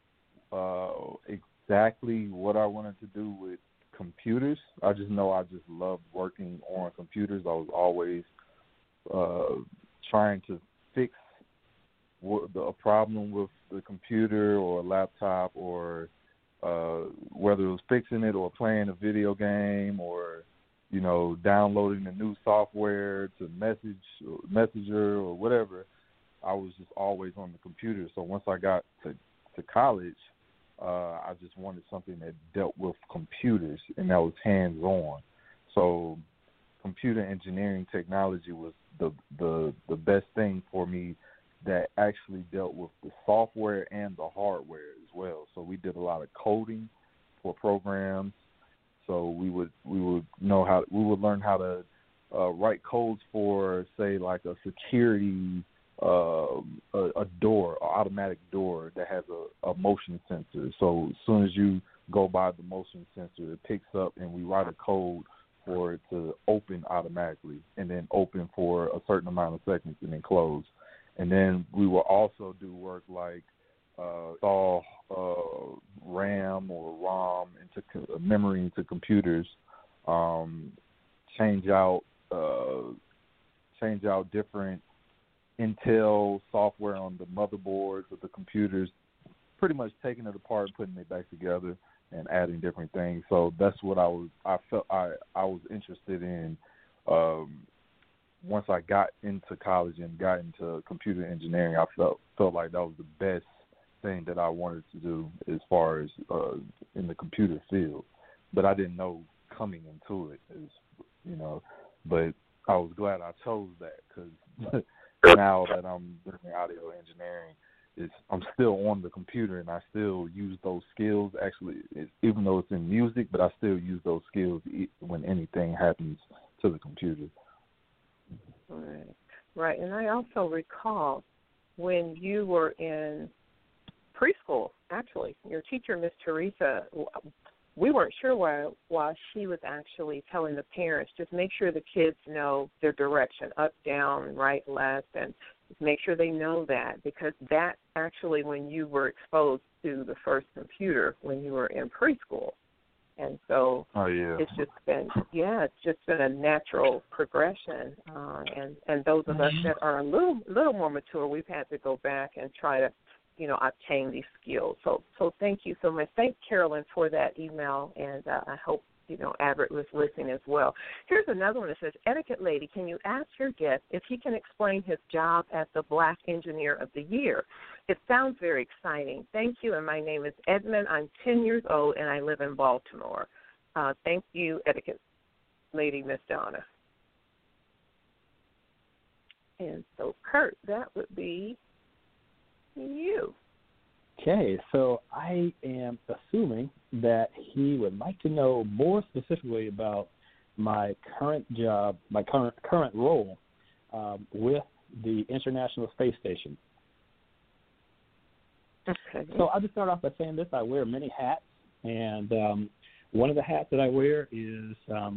exactly what I wanted to do with computers. I just know I just loved working on computers. I was always trying to fix a problem with the computer or a laptop, or whether it was fixing it or playing a video game, or downloading a new software to Messenger or whatever. I was just always on the computer. So once I got to college, I just wanted something that dealt with computers, and that was hands-on. So computer engineering technology was the best thing for me that actually dealt with the software and the hardware as well. So we did a lot of coding for programs. So we would learn how to write codes for, say, like a security a door, an automatic door that has a motion sensor. So as soon as you go by the motion sensor, it picks up, and we write a code for it to open automatically and then open for a certain amount of seconds and then close. And then we will also do work like install RAM or ROM into memory into computers, change out different Intel software on the motherboards of the computers, pretty much taking it apart, putting it back together, and adding different things. So that's what I was interested in. Once I got into college and got into computer engineering, I felt like that was the best thing that I wanted to do as far as in the computer field. But I didn't know coming into it, but I was glad I chose that, because now that I'm doing audio engineering, I'm still on the computer and I still use those skills. Actually, even though it's in music, but I still use those skills when anything happens to the computer. Right. And I also recall when you were in preschool, actually, your teacher, Miss Teresa, we weren't sure why she was actually telling the parents, just make sure the kids know their direction, up, down, right, left, and make sure they know that, because that actually when you were exposed to the first computer when you were in preschool. And so it's just been a natural progression. And those of us that are a little more mature, we've had to go back and try to, obtain these skills. So thank you so much. Thank Carolyn for that email, and I hope, Everett was listening as well. Here's another one that says, Etiquette Lady, can you ask your guest if he can explain his job as the Black Engineer of the Year? It sounds very exciting. Thank you, and my name is Edmund. I'm 10 years old, and I live in Baltimore. Thank you, Etiquette Lady, Miss Donna. And so, Kurt, that would be you. Okay, so I am assuming that he would like to know more specifically about my current job, my current role with the International Space Station. Okay. So I'll just start off by saying this. I wear many hats, and one of the hats that I wear is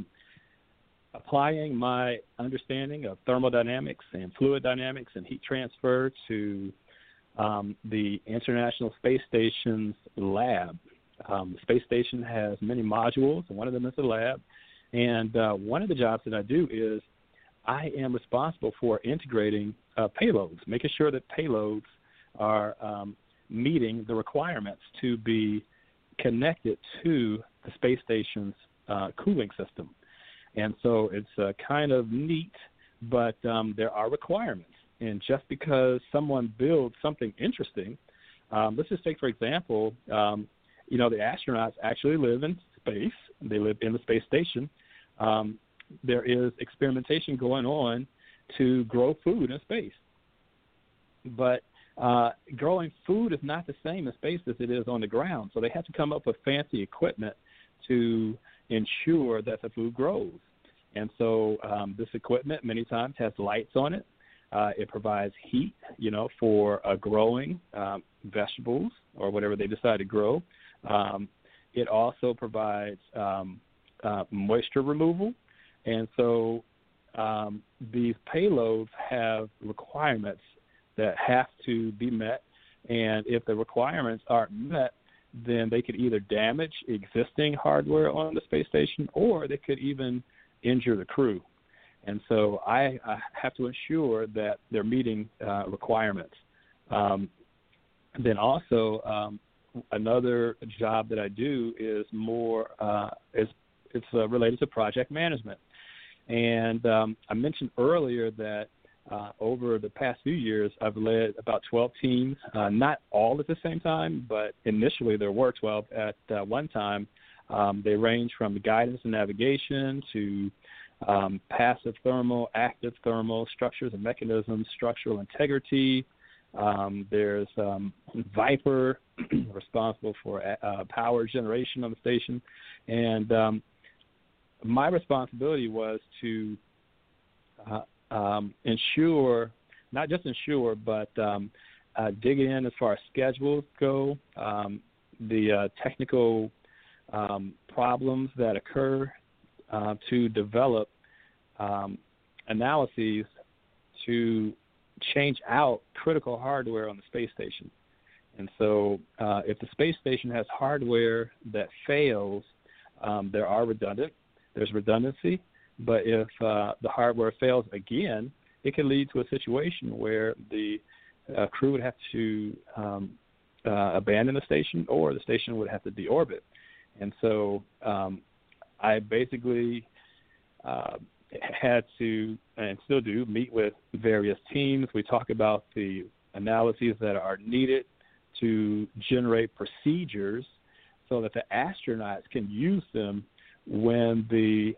applying my understanding of thermodynamics and fluid dynamics and heat transfer to the International Space Station's lab. The space station has many modules, and one of them is the lab. And one of the jobs that I do is I am responsible for integrating payloads, making sure that payloads are meeting the requirements to be connected to the space station's cooling system. And so it's kind of neat, but there are requirements. And just because someone builds something interesting, let's just take, for example, the astronauts actually live in space. They live in the space station. There is experimentation going on to grow food in space. But growing food is not the same in space as it is on the ground. So they have to come up with fancy equipment to ensure that the food grows. And so this equipment many times has lights on it. It provides heat, for growing vegetables or whatever they decide to grow. It also provides moisture removal. And so these payloads have requirements that have to be met. And if the requirements aren't met, then they could either damage existing hardware on the space station, or they could even injure the crew. And so I have to ensure that they're meeting requirements. Then also another job that I do is more it's related to project management. And I mentioned earlier that over the past few years I've led about 12 teams, not all at the same time, but initially there were 12 at one time. They range from guidance and navigation to passive thermal, active thermal, structures and mechanisms, structural integrity. There's Viper, responsible for power generation on the station. And my responsibility was to ensure, not just ensure, but dig in as far as schedules go, the technical problems that occur to develop analyses to change out critical hardware on the space station. And so if the space station has hardware that fails, there's redundancy, but if the hardware fails again, it can lead to a situation where the crew would have to abandon the station, or the station would have to deorbit. And so I basically had to, and still do, meet with various teams. We talk about the analyses that are needed to generate procedures so that the astronauts can use them when the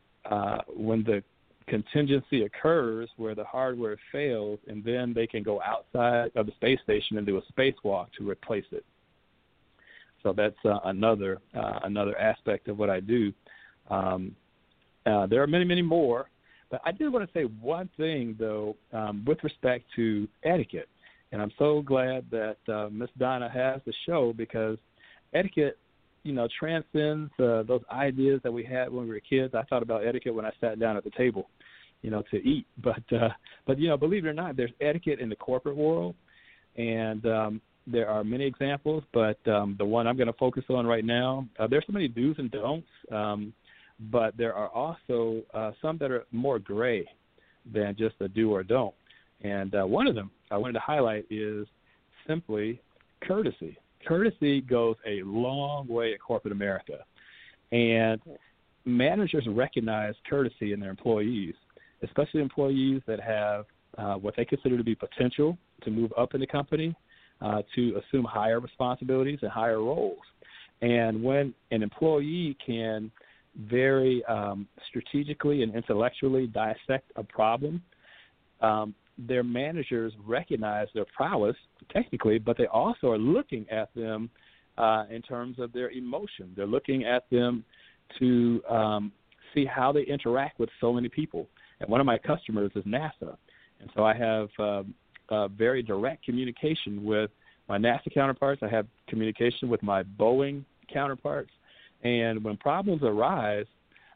contingency occurs where the hardware fails, and then they can go outside of the space station and do a spacewalk to replace it. So that's another aspect of what I do. There are many, many more, but I did want to say one thing, though, with respect to etiquette. And I'm so glad that Miss Donna has the show, because etiquette, transcends those ideas that we had when we were kids. I thought about etiquette when I sat down at the table, to eat. But believe it or not, there's etiquette in the corporate world, and there are many examples. But the one I'm going to focus on right now, there's so many do's and don'ts, but there are also some that are more gray than just a do or don't. And one of them I wanted to highlight is simply courtesy. Courtesy goes a long way at corporate America, and managers recognize courtesy in their employees, especially employees that have what they consider to be potential to move up in the company, to assume higher responsibilities and higher roles. And when an employee can very strategically and intellectually dissect a problem, their managers recognize their prowess technically, but they also are looking at them in terms of their emotion. They're looking at them to see how they interact with so many people. And one of my customers is NASA. And so I have very direct communication with my NASA counterparts. I have communication with my Boeing counterparts. And when problems arise,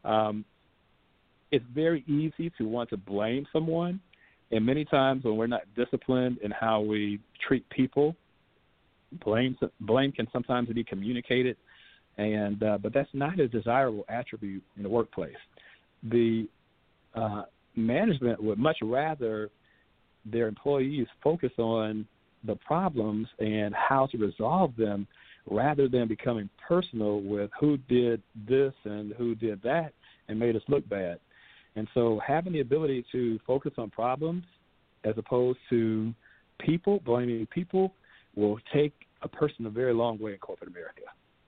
it's very easy to want to blame someone. And many times when we're not disciplined in how we treat people, blame can sometimes be communicated, and but that's not a desirable attribute in the workplace. The management would much rather their employees focus on the problems and how to resolve them, rather than becoming personal with who did this and who did that and made us look bad. And so having the ability to focus on problems as opposed to people, blaming people, will take a person a very long way in corporate America.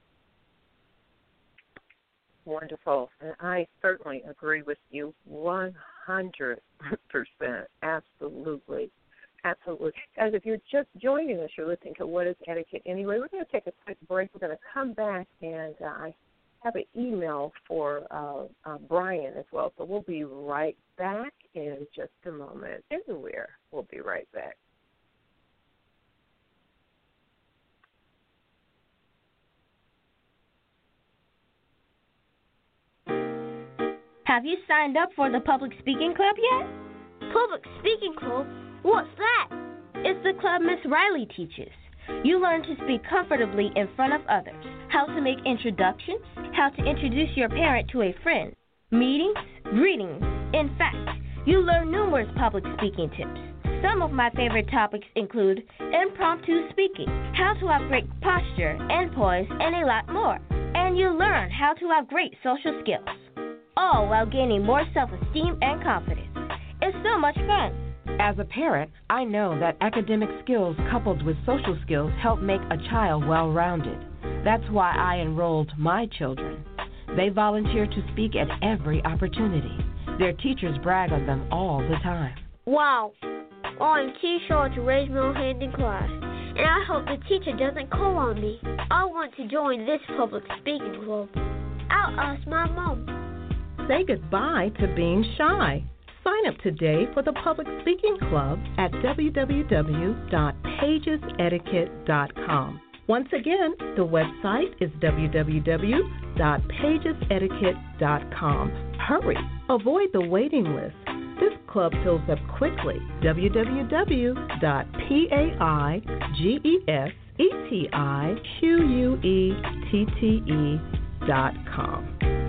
Wonderful. And I certainly agree with you 100%. Absolutely. Absolutely. Guys, if you're just joining us, you're listening to What is Etiquette Anyway? We're going to take a quick break. We're going to come back, and I have an email for Brian as well. So we'll be right back in just a moment. We'll be right back. Have you signed up for the Public Speaking Club yet? Public Speaking Club? What's that? It's the club Miss Riley teaches. You learn to speak comfortably in front of others, how to make introductions, how to introduce your parent to a friend, meetings, greetings. In fact, you learn numerous public speaking tips. Some of my favorite topics include impromptu speaking, how to have great posture and poise, and a lot more. And you learn how to have great social skills, all while gaining more self-esteem and confidence. It's so much fun. As a parent, I know that academic skills coupled with social skills help make a child well-rounded. That's why I enrolled my children. They volunteer to speak at every opportunity. Their teachers brag on them all the time. Wow. I'm too short to raise my hand in class, and I hope the teacher doesn't call on me. I want to join this public speaking club. I'll ask my mom. Say goodbye to being shy. Sign up today for the Public Speaking Club at www.pagesetiquette.com. Once again, the website is www.pagesetiquette.com. Hurry, avoid the waiting list. This club fills up quickly. www.pagesetiquette.com.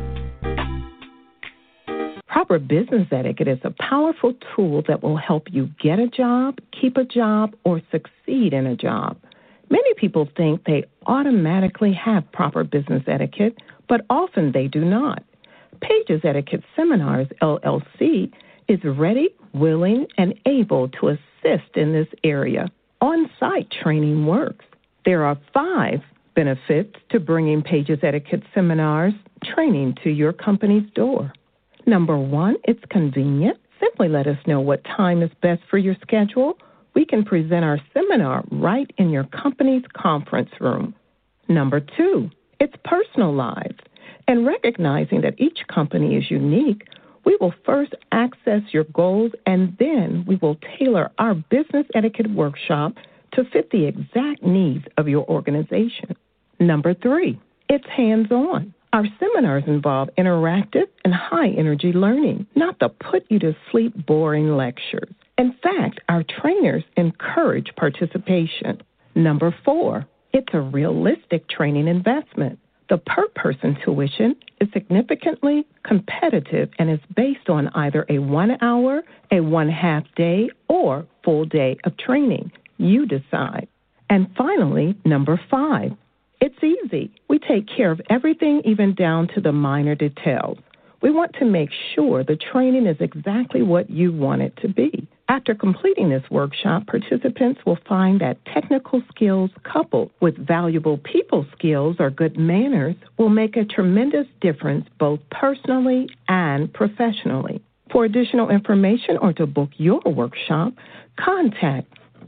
Proper business etiquette is a powerful tool that will help you get a job, keep a job, or succeed in a job. Many people think they automatically have proper business etiquette, but often they do not. Pages Etiquette Seminars, LLC, is ready, willing, and able to assist in this area. On-site training works. There are 5 benefits to bringing Pages Etiquette Seminars training to your company's door. Number 1, it's convenient. Simply let us know what time is best for your schedule. We can present our seminar right in your company's conference room. Number 2, it's personalized. And recognizing that each company is unique, we will first access your goals and then we will tailor our business etiquette workshop to fit the exact needs of your organization. Number 3, it's hands-on. Our seminars involve interactive and high-energy learning, not the put-you-to-sleep boring lectures. In fact, our trainers encourage participation. Number 4, it's a realistic training investment. The per-person tuition is significantly competitive and is based on either a 1 hour, a 1/2 day, or full day of training. You decide. And finally, number 5, it's easy. We take care of everything, even down to the minor details. We want to make sure the training is exactly what you want it to be. After completing this workshop, participants will find that technical skills coupled with valuable people skills or good manners will make a tremendous difference both personally and professionally. For additional information or to book your workshop, contact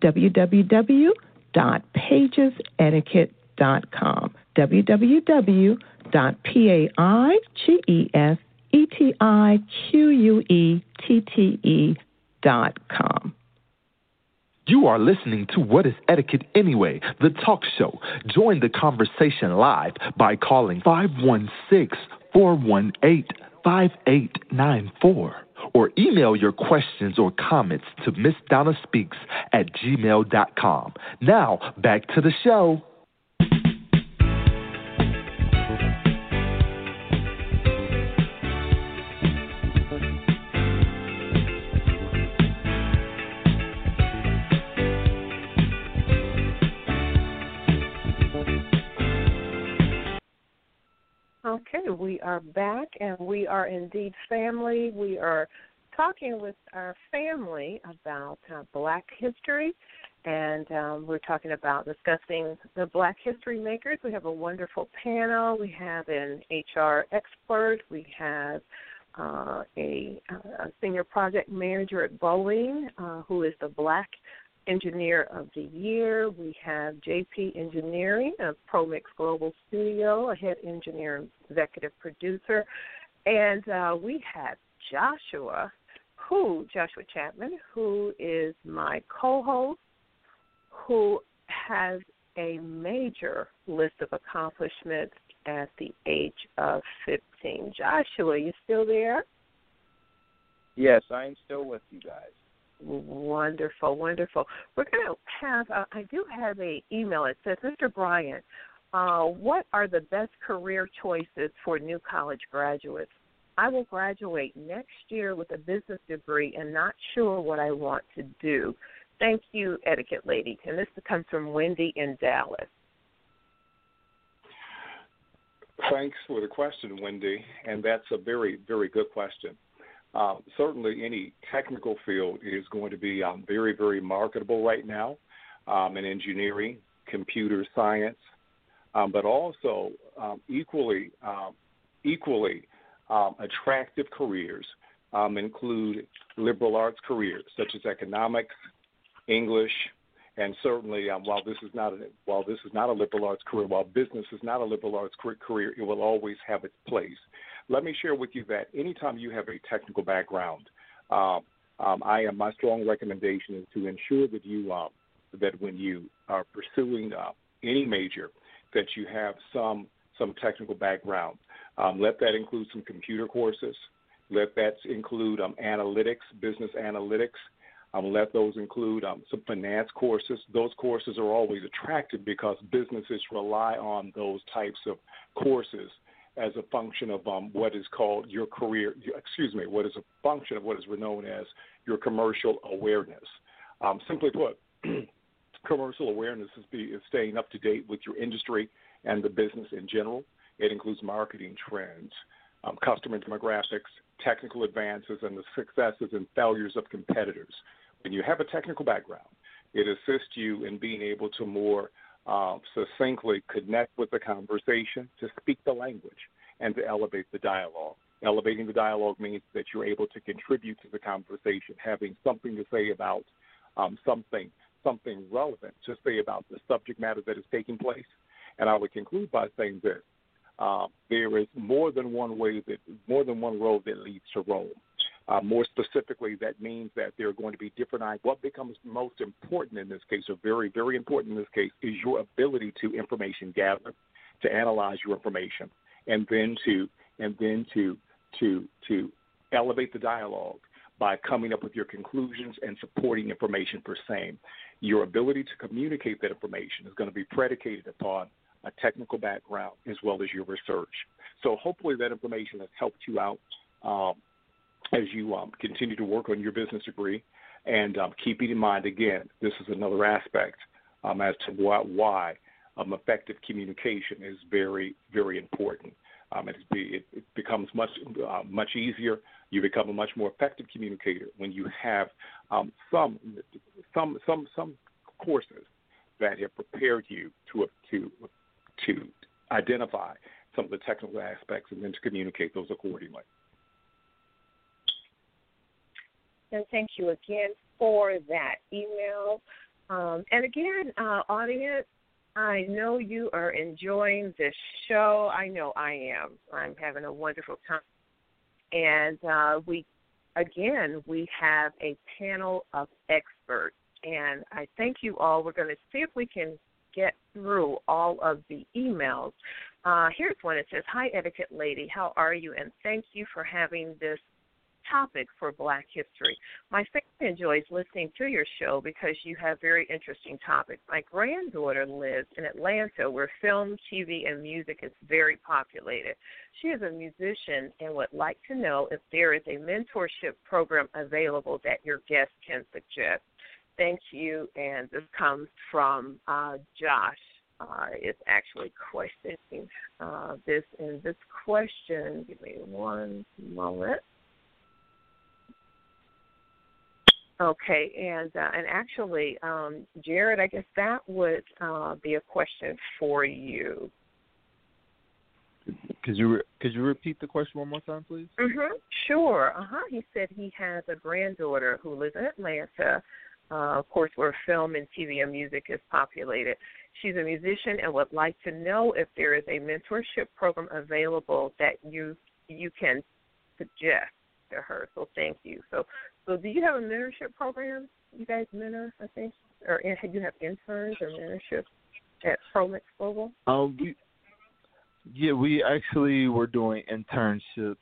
www.pagesetiquette.com. www.pagesetiquette.com. You are listening to What is Etiquette Anyway, the talk show. Join the conversation live by calling 516-418-5894 or email your questions or comments to MissDonnaSpeaks@gmail.com. Now, back to the show. Okay, we are back, and we are indeed family. We are talking with our family about Black history, and we're talking about discussing the Black history makers. We have a wonderful panel. We have an HR expert. We have a senior project manager at Boeing who is the Black Engineer of the Year. We have JP Engineering of ProMix Global Studio, a head engineer and executive producer. And we have Joshua Chapman, who is my co-host, who has a major list of accomplishments at the age of 15. Joshua, you still there? Yes, I am still with you guys. Wonderful, wonderful. We're going to have, I do have an email. It says, Mr. Bryant, what are the best career choices for new college graduates? I will graduate next year with a business degree and not sure what I want to do. Thank you, Etiquette Lady. And this comes from Wendy in Dallas. Thanks for the question, Wendy, and that's a very, very good question. Certainly any technical field is going to be very, very marketable right now in engineering, computer science, but also equally attractive careers include liberal arts careers such as economics, English, and certainly while this is not a liberal arts career, while business is not a liberal arts career, it will always have its place. Let me share with you that anytime you have a technical background, my strong recommendation is to ensure that that when you are pursuing any major, that you have some technical background. Let that include some computer courses. Let that include analytics, business analytics. Let those include some finance courses. Those courses are always attractive because businesses rely on those types of courses as a function of what is called your career, what is a function of what is known as your commercial awareness. Simply put, commercial awareness is staying up to date with your industry and the business in general. It includes marketing trends, customer demographics, technical advances, and the successes and failures of competitors. When you have a technical background, it assists you in being able to more succinctly connect with the conversation, to speak the language, and to elevate the dialogue. Elevating the dialogue means that you're able to contribute to the conversation, having something to say about something relevant to say about the subject matter that is taking place. And I would conclude by saying this. There is more than one road that leads to Rome. More specifically, that means that there are going to be different. What becomes most important in this case, or very, very important in this case, is your ability to information gather, to analyze your information, and then to elevate the dialogue by coming up with your conclusions and supporting information per se. Your ability to communicate that information is going to be predicated upon a technical background as well as your research. So hopefully that information has helped you out as you continue to work on your business degree. And keeping in mind, again, this is another aspect as to why effective communication is very, very important. It becomes much easier. You become a much more effective communicator when you have some courses that have prepared you to identify some of the technical aspects and then to communicate those accordingly. And thank you again for that email. And again, audience, I know you are enjoying this show. I know I am. I'm having a wonderful time. And we have a panel of experts. And I thank you all. We're going to see if we can get through all of the emails. Here's one. It says, "Hi, Etiquette Lady. How are you? And thank you for having this topic for Black History. My family enjoys listening to your show because you have very interesting topics. My granddaughter lives in Atlanta where film, TV, and music is very populated. She is a musician and would like to know if there is a mentorship program available that your guest can suggest. Thank you." And this comes from Josh. Is actually questioning this. And this question, give me one moment. Okay, and actually, Jared, I guess that would be a question for you. Could you repeat the question one more time, please? Sure. He said he has a granddaughter who lives in Atlanta, of course, where film and TV and music is populated. She's a musician and would like to know if there is a mentorship program available that you can suggest to her. So thank you. So do you have a mentorship program? You guys mentor, I think? Or do you have interns or mentorship at ProMix Global? We actually were doing internships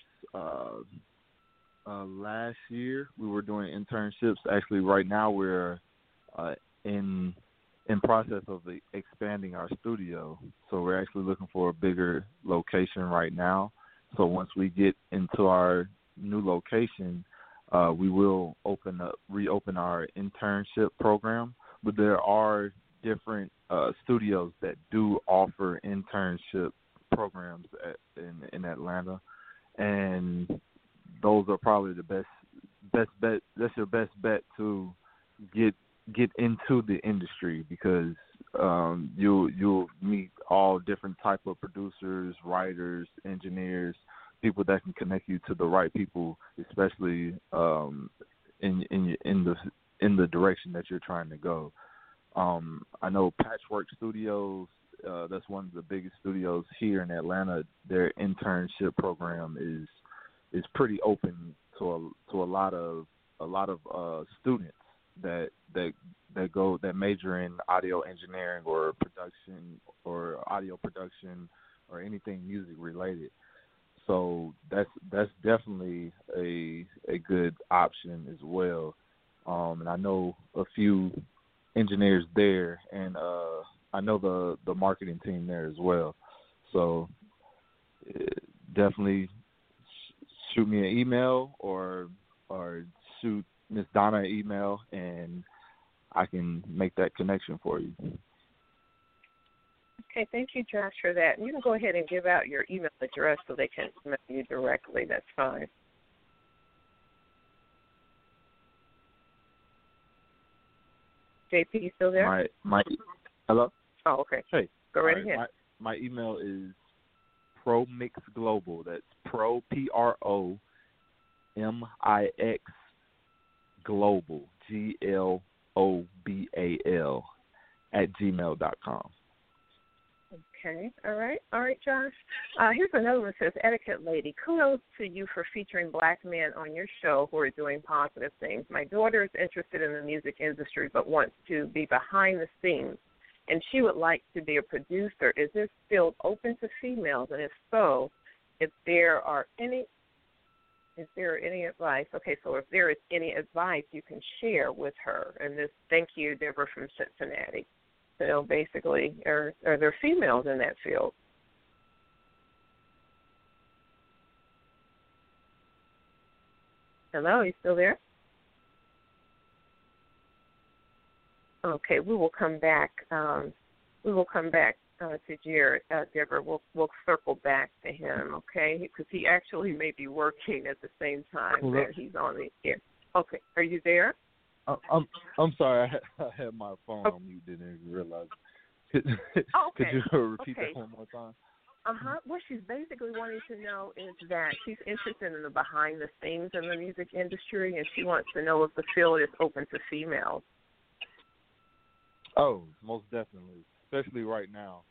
last year. We were doing internships. Actually, right now we're in process of expanding our studio. So we're actually looking for a bigger location right now. So once we get into our new location, we will reopen our internship program. But there are different studios that do offer internship programs in Atlanta, and those are probably the best bet. That's your best bet to get into the industry, because you'll meet all different type of producers, writers, engineers, people that can connect you to the right people, especially in the direction that you're trying to go. I know Patchwork Studios, that's one of the biggest studios here in Atlanta. Their internship program is pretty open to a lot of students that that major in audio engineering or production or audio production or anything music related. So that's definitely a good option as well. And I know a few engineers there, and I know the marketing team there as well. So definitely shoot me an email or shoot Miss Donna an email, and I can make that connection for you. Okay, thank you, Josh, for that. You can go ahead and give out your email address so they can email you directly. That's fine. JP, you still there? Hello? Oh, okay. Hey. Go right ahead. My email is ProMix Global. That's Pro, PROMIX Global, GLOBAL @gmail.com. Okay. All right, Josh. Here's another one that says, Etiquette Lady, kudos to you for featuring black men on your show who are doing positive things. My daughter is interested in the music industry but wants to be behind the scenes, and she would like to be a producer. Is this field open to females? And if so, is there any advice? Okay, so if there is any advice you can share with her. And this, thank you, Deborah from Cincinnati. So basically, are there females in that field? Hello, are you still there? Okay, we will come back. To Jared. Deborah, we'll circle back to him, okay? Because he actually may be working at the same time that he's on the air. Okay, are you there? I'm sorry, I had my phone on mute, didn't even realize. Could you repeat that one more time? What she's basically wanting to know is that she's interested in the behind the scenes in the music industry, and she wants to know if the field is open to females. Oh, most definitely, especially right now.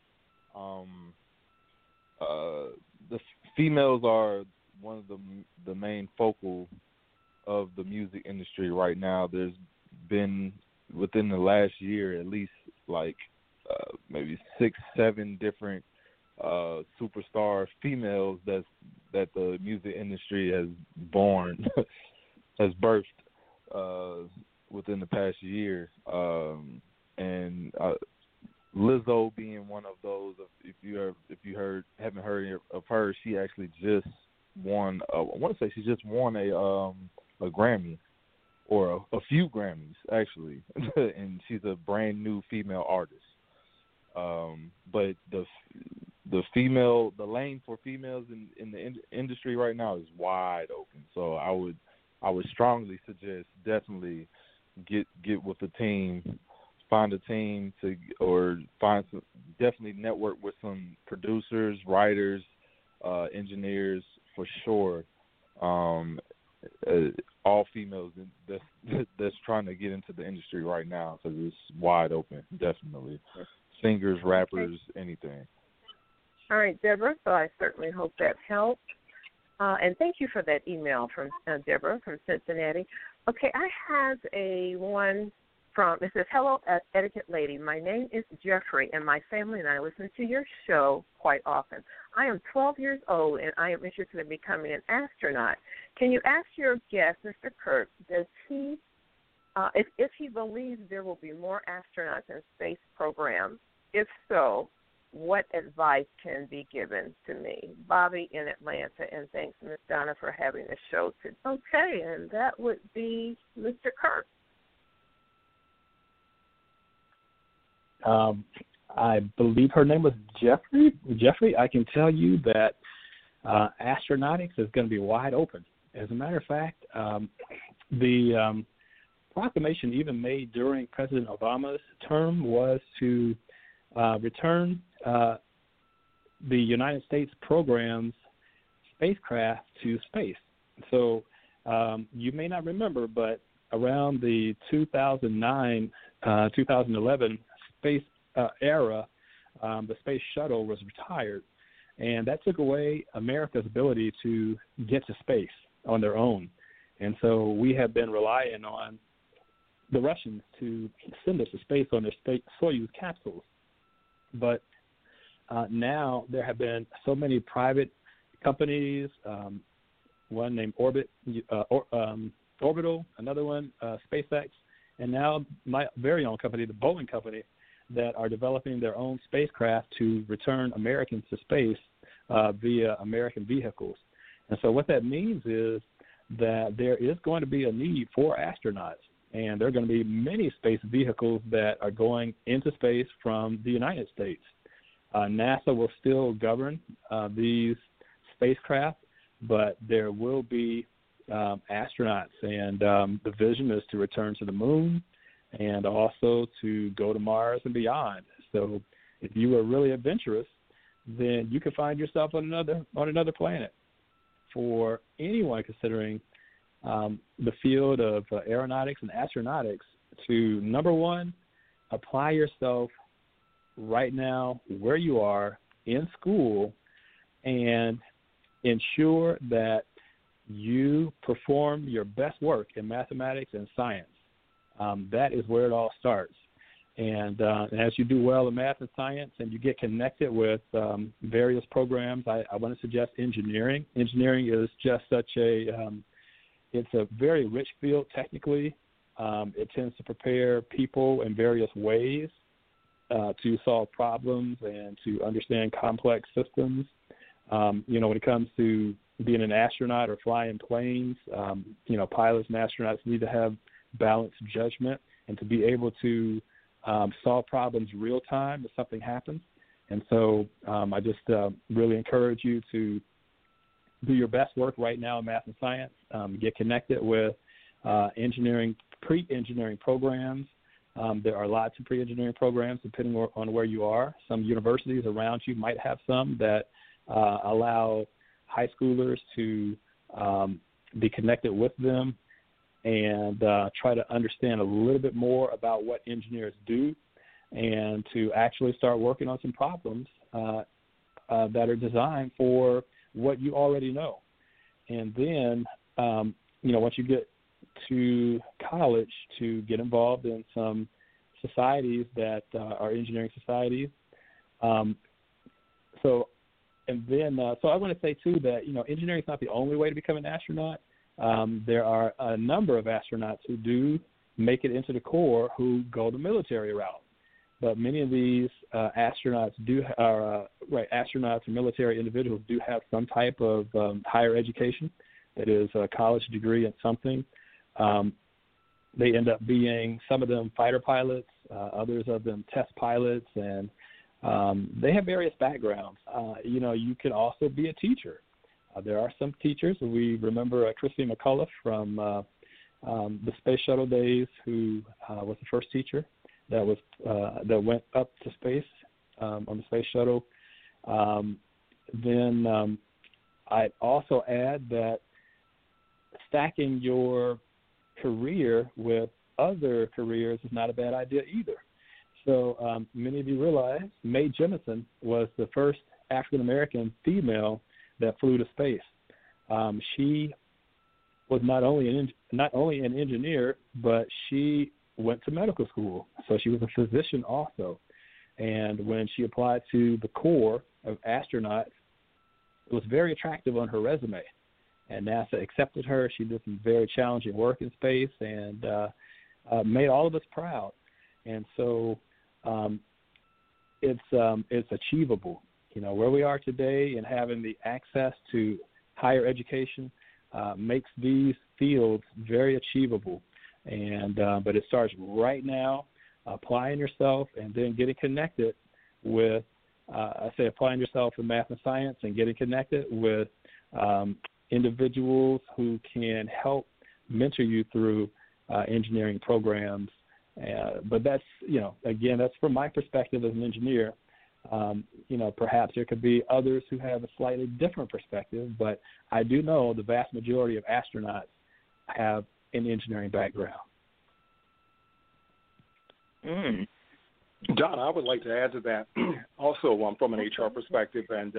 The females are one of the main focal of the music industry right now. There's been, within the last year, at least maybe 6-7 different superstar females that the music industry has birthed within the past year, and Lizzo being one of those. If you haven't heard of her, she actually just won. I want to say she just won a Grammy, or a few Grammys actually, and she's a brand new female artist. But the lane for females in the industry right now is wide open. So I would strongly suggest definitely get with the team, find a team definitely network with some producers, writers, engineers for sure. All females that's trying to get into the industry right now, because it's wide open, definitely. Singers, rappers, anything. All right, Deborah, so I certainly hope that helped. And thank you for that email from Deborah from Cincinnati. Okay, I have it says, hello, Etiquette Lady. My name is Jeffrey, and my family and I listen to your show quite often. I am 12 years old, and I am interested in becoming an astronaut. Can you ask your guest, Mr. Kirk, does he, if he believes there will be more astronauts in space programs? If so, what advice can be given to me? Bobby in Atlanta, and thanks, Ms. Donna, for having the show today. Okay, and that would be Mr. Kirk. I believe her name was Jeffrey. Jeffrey, I can tell you that astronautics is going to be wide open. As a matter of fact, the proclamation even made during President Obama's term was to return the United States program's spacecraft to space. So you may not remember, but around the 2009-2011 space era, the space shuttle was retired, and that took away America's ability to get to space on their own. And so we have been relying on the Russians to send us to space on their Soyuz capsules. But now there have been so many private companies, one named Orbital, another one, SpaceX, and now my very own company, the Boeing Company, that are developing their own spacecraft to return Americans to space via American vehicles. And so what that means is that there is going to be a need for astronauts, and there are going to be many space vehicles that are going into space from the United States. NASA will still govern these spacecraft, but there will be astronauts, and the vision is to return to the moon and also to go to Mars and beyond. So if you are really adventurous, then you can find yourself on another planet. For anyone considering the field of aeronautics and astronautics, to, number one, apply yourself right now where you are in school and ensure that you perform your best work in mathematics and science. That is where it all starts. And as you do well in math and science and you get connected with various programs, I want to suggest engineering. Engineering is just such it's a very rich field technically. It tends to prepare people in various ways to solve problems and to understand complex systems. When it comes to being an astronaut or flying planes, pilots and astronauts need to have balanced judgment and to be able to solve problems real time if something happens. And so I just really encourage you to do your best work right now in math and science. Get connected with pre-engineering programs. There are lots of pre-engineering programs depending on where you are. Some universities around you might have some that allow high schoolers to be connected with them and try to understand a little bit more about what engineers do and to actually start working on some problems that are designed for what you already know. And then, once you get to college, to get involved in some societies that are engineering societies. So I want to say, too, that, engineering is not the only way to become an astronaut. There are a number of astronauts who do make it into the Corps who go the military route. But many of these astronauts astronauts or military individuals do have some type of higher education, that is a college degree in something. They end up being, some of them, fighter pilots, others of them test pilots, and they have various backgrounds. You can also be a teacher. There are some teachers. We remember Christine McCullough from the Space Shuttle days, who was the first teacher that went up to space on the Space Shuttle. Then I'd also add that stacking your career with other careers is not a bad idea either. So many of you realize Mae Jemison was the first African-American female that flew to space. She was not only an engineer, but she went to medical school. So she was a physician also. And when she applied to the Corps of Astronauts, it was very attractive on her resume. And NASA accepted her. She did some very challenging work in space and made all of us proud. And so it's achievable. Where we are today and having the access to higher education makes these fields very achievable. And but it starts right now, applying yourself and then getting connected with, applying yourself in math and science and getting connected with individuals who can help mentor you through engineering programs. But that's, again, that's from my perspective as an engineer. Perhaps there could be others who have a slightly different perspective, but I do know the vast majority of astronauts have an engineering background. Don, I would like to add to that also from an HR perspective and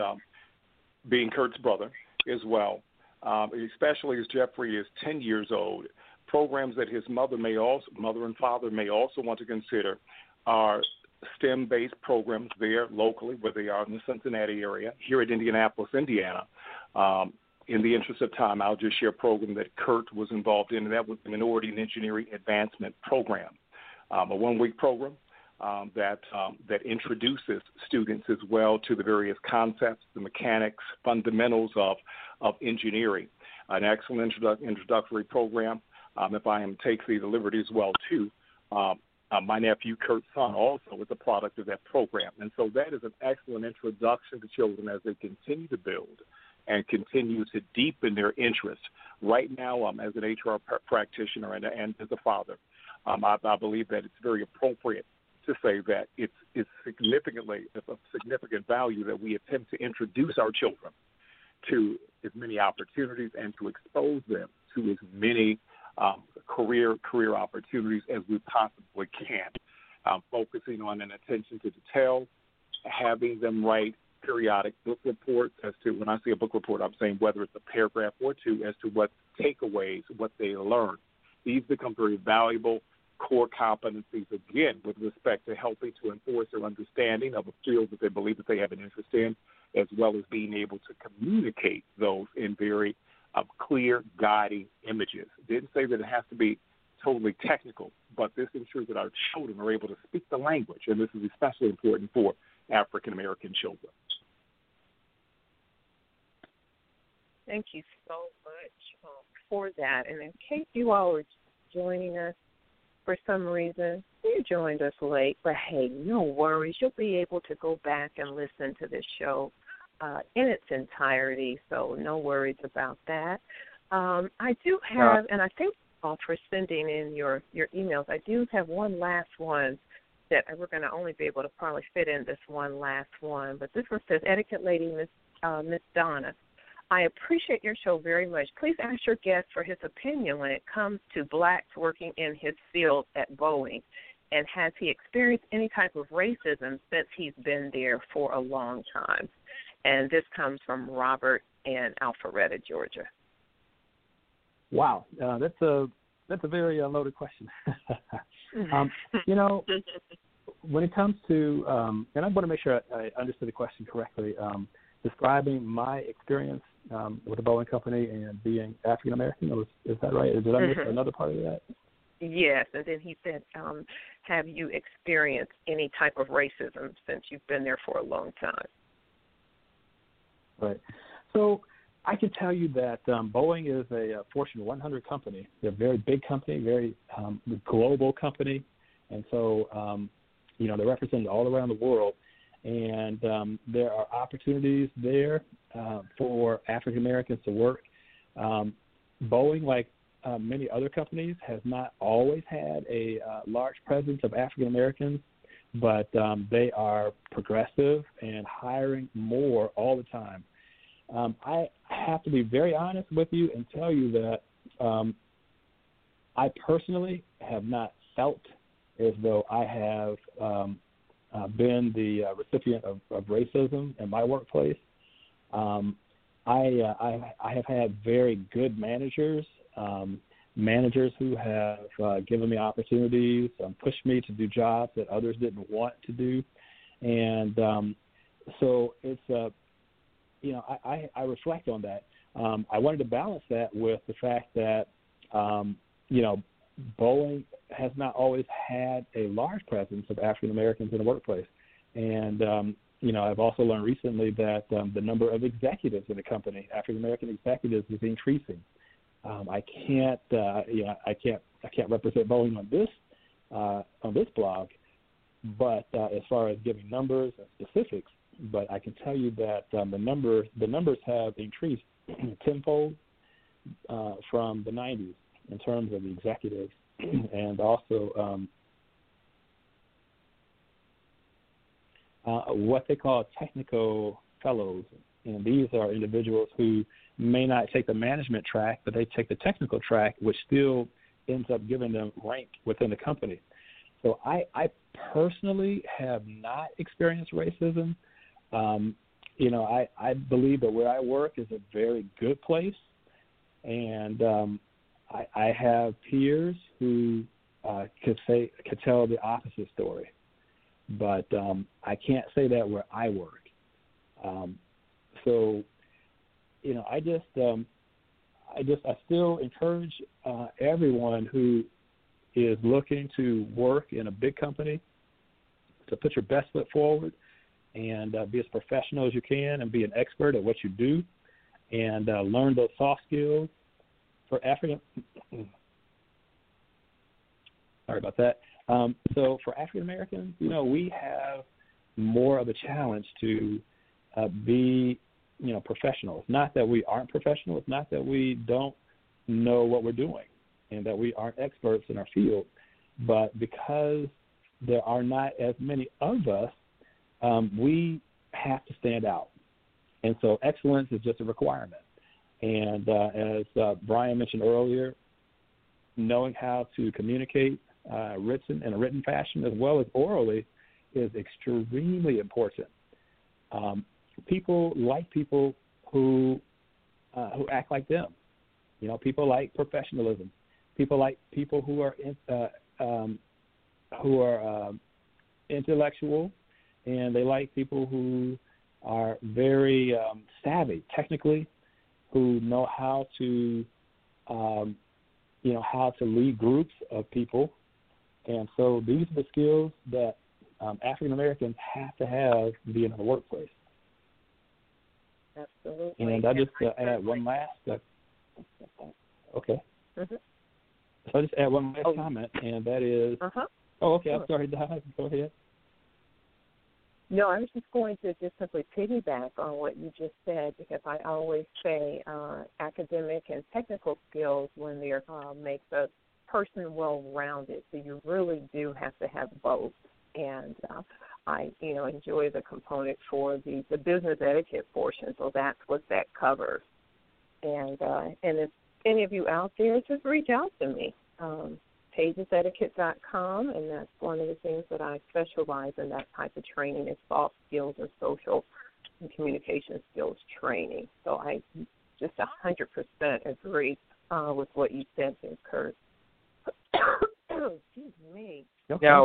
being Kurt's brother as well, especially as Jeffrey is 10 years old. Programs that his mother and father may also want to consider are STEM-based programs there locally, where they are in the Cincinnati area, here at Indianapolis, Indiana. In the interest of time, I'll just share a program that Kurt was involved in, and that was the Minority and Engineering Advancement Program, a one-week program that introduces students as well to the various concepts, the mechanics, fundamentals of engineering. An excellent introductory program. If I am take the liberty as well, too, my nephew, Kurt's son, also is a product of that program. And so that is an excellent introduction to children as they continue to build and continue to deepen their interest. Right now, as an HR practitioner and as a father, I believe that it's very appropriate to say that it's significantly of significant value that we attempt to introduce our children to as many opportunities and to expose them to as many career opportunities as we possibly can, focusing on an attention to detail, having them write periodic book reports as to, when I say a book report, I'm saying whether it's a paragraph or two, as to what takeaways, what they learn. These become very valuable core competencies, again, with respect to helping to enforce their understanding of a field that they believe that they have an interest in, as well as being able to communicate those in very clear, guiding images. Didn't say that it has to be totally technical, but this ensures that our children are able to speak the language, and this is especially important for African-American children. Thank you so much for that. And in case you all are joining us for some reason, you joined us late, but hey, no worries. You'll be able to go back and listen to this show in its entirety, so no worries about that. I do have, and I thank you all for sending in your emails. I do have one last one that we're going to only be able to probably fit in this one last one, but this one says, Etiquette Lady, Miss Donna, I appreciate your show very much. Please ask your guest for his opinion when it comes to blacks working in his field at Boeing, and has he experienced any type of racism since he's been there for a long time? And this comes from Robert in Alpharetta, Georgia. Wow, that's a very loaded question. You know, when it comes to, and I want to make sure I understood the question correctly, describing my experience with the Boeing Company and being African American, is that right? Did I miss another part of that? Yes, and then he said, have you experienced any type of racism since you've been there for a long time? Right. So I can tell you that Boeing is a Fortune 100 company. They're a very big company, very global company. And so, you know, they're represented all around the world. And there are opportunities there for African Americans to work. Boeing, like many other companies, has not always had a large presence of African Americans, but they are progressive and hiring more all the time. I have to be very honest with you and tell you that I personally have not felt as though I have been the recipient of racism in my workplace. I have had very good managers, managers who have given me opportunities, pushed me to do jobs that others didn't want to do. And so it's you know, I reflect on that. I wanted to balance that with the fact that, you know, Boeing has not always had a large presence of African Americans in the workplace. And, you know, I've also learned recently that the number of executives in the company, African American executives, is increasing. I can't represent Boeing on this blog, but as far as giving numbers and specifics, but I can tell you that the numbers have increased tenfold from the 90s in terms of the executives, and also what they call technical fellows. And these are individuals who may not take the management track, but they take the technical track, which still ends up giving them rank within the company. So I personally have not experienced racism. You know, I believe that where I work is a very good place, and I have peers who could tell the opposite story, but I can't say that where I work. So, I still encourage everyone who is looking to work in a big company to put your best foot forward and be as professional as you can and be an expert at what you do and learn those soft skills. For African, sorry about that. So for African Americans, we have more of a challenge to be, professionals. Not that we aren't professional. It's not that we don't know what we're doing and that we aren't experts in our field, but because there are not as many of us, we have to stand out. And so excellence is just a requirement. And as Brian mentioned earlier, knowing how to communicate in a written fashion as well as orally is extremely important. People like people who act like them. People like professionalism. People like people who are intellectual, and they like people who are very savvy technically, who know how to lead groups of people. And so these are the skills that African Americans have to have being in the workplace. Absolutely. And I just add one last. Okay. Mm-hmm. So I just add one last comment, and that is. Oh, okay. Sure. I'm sorry, Donna. Go ahead. No, I was just going to just simply piggyback on what you just said, because I always say academic and technical skills, when they're make the person well-rounded. So you really do have to have both. And I, enjoy the component for the business etiquette portion. So that's what that covers. And if any of you out there, just reach out to me. PagesEtiquette.com, and that's one of the things that I specialize in, that type of training, is soft skills and social and communication skills training. So I just 100% agree with what you said there, Kurt. Excuse me. Now,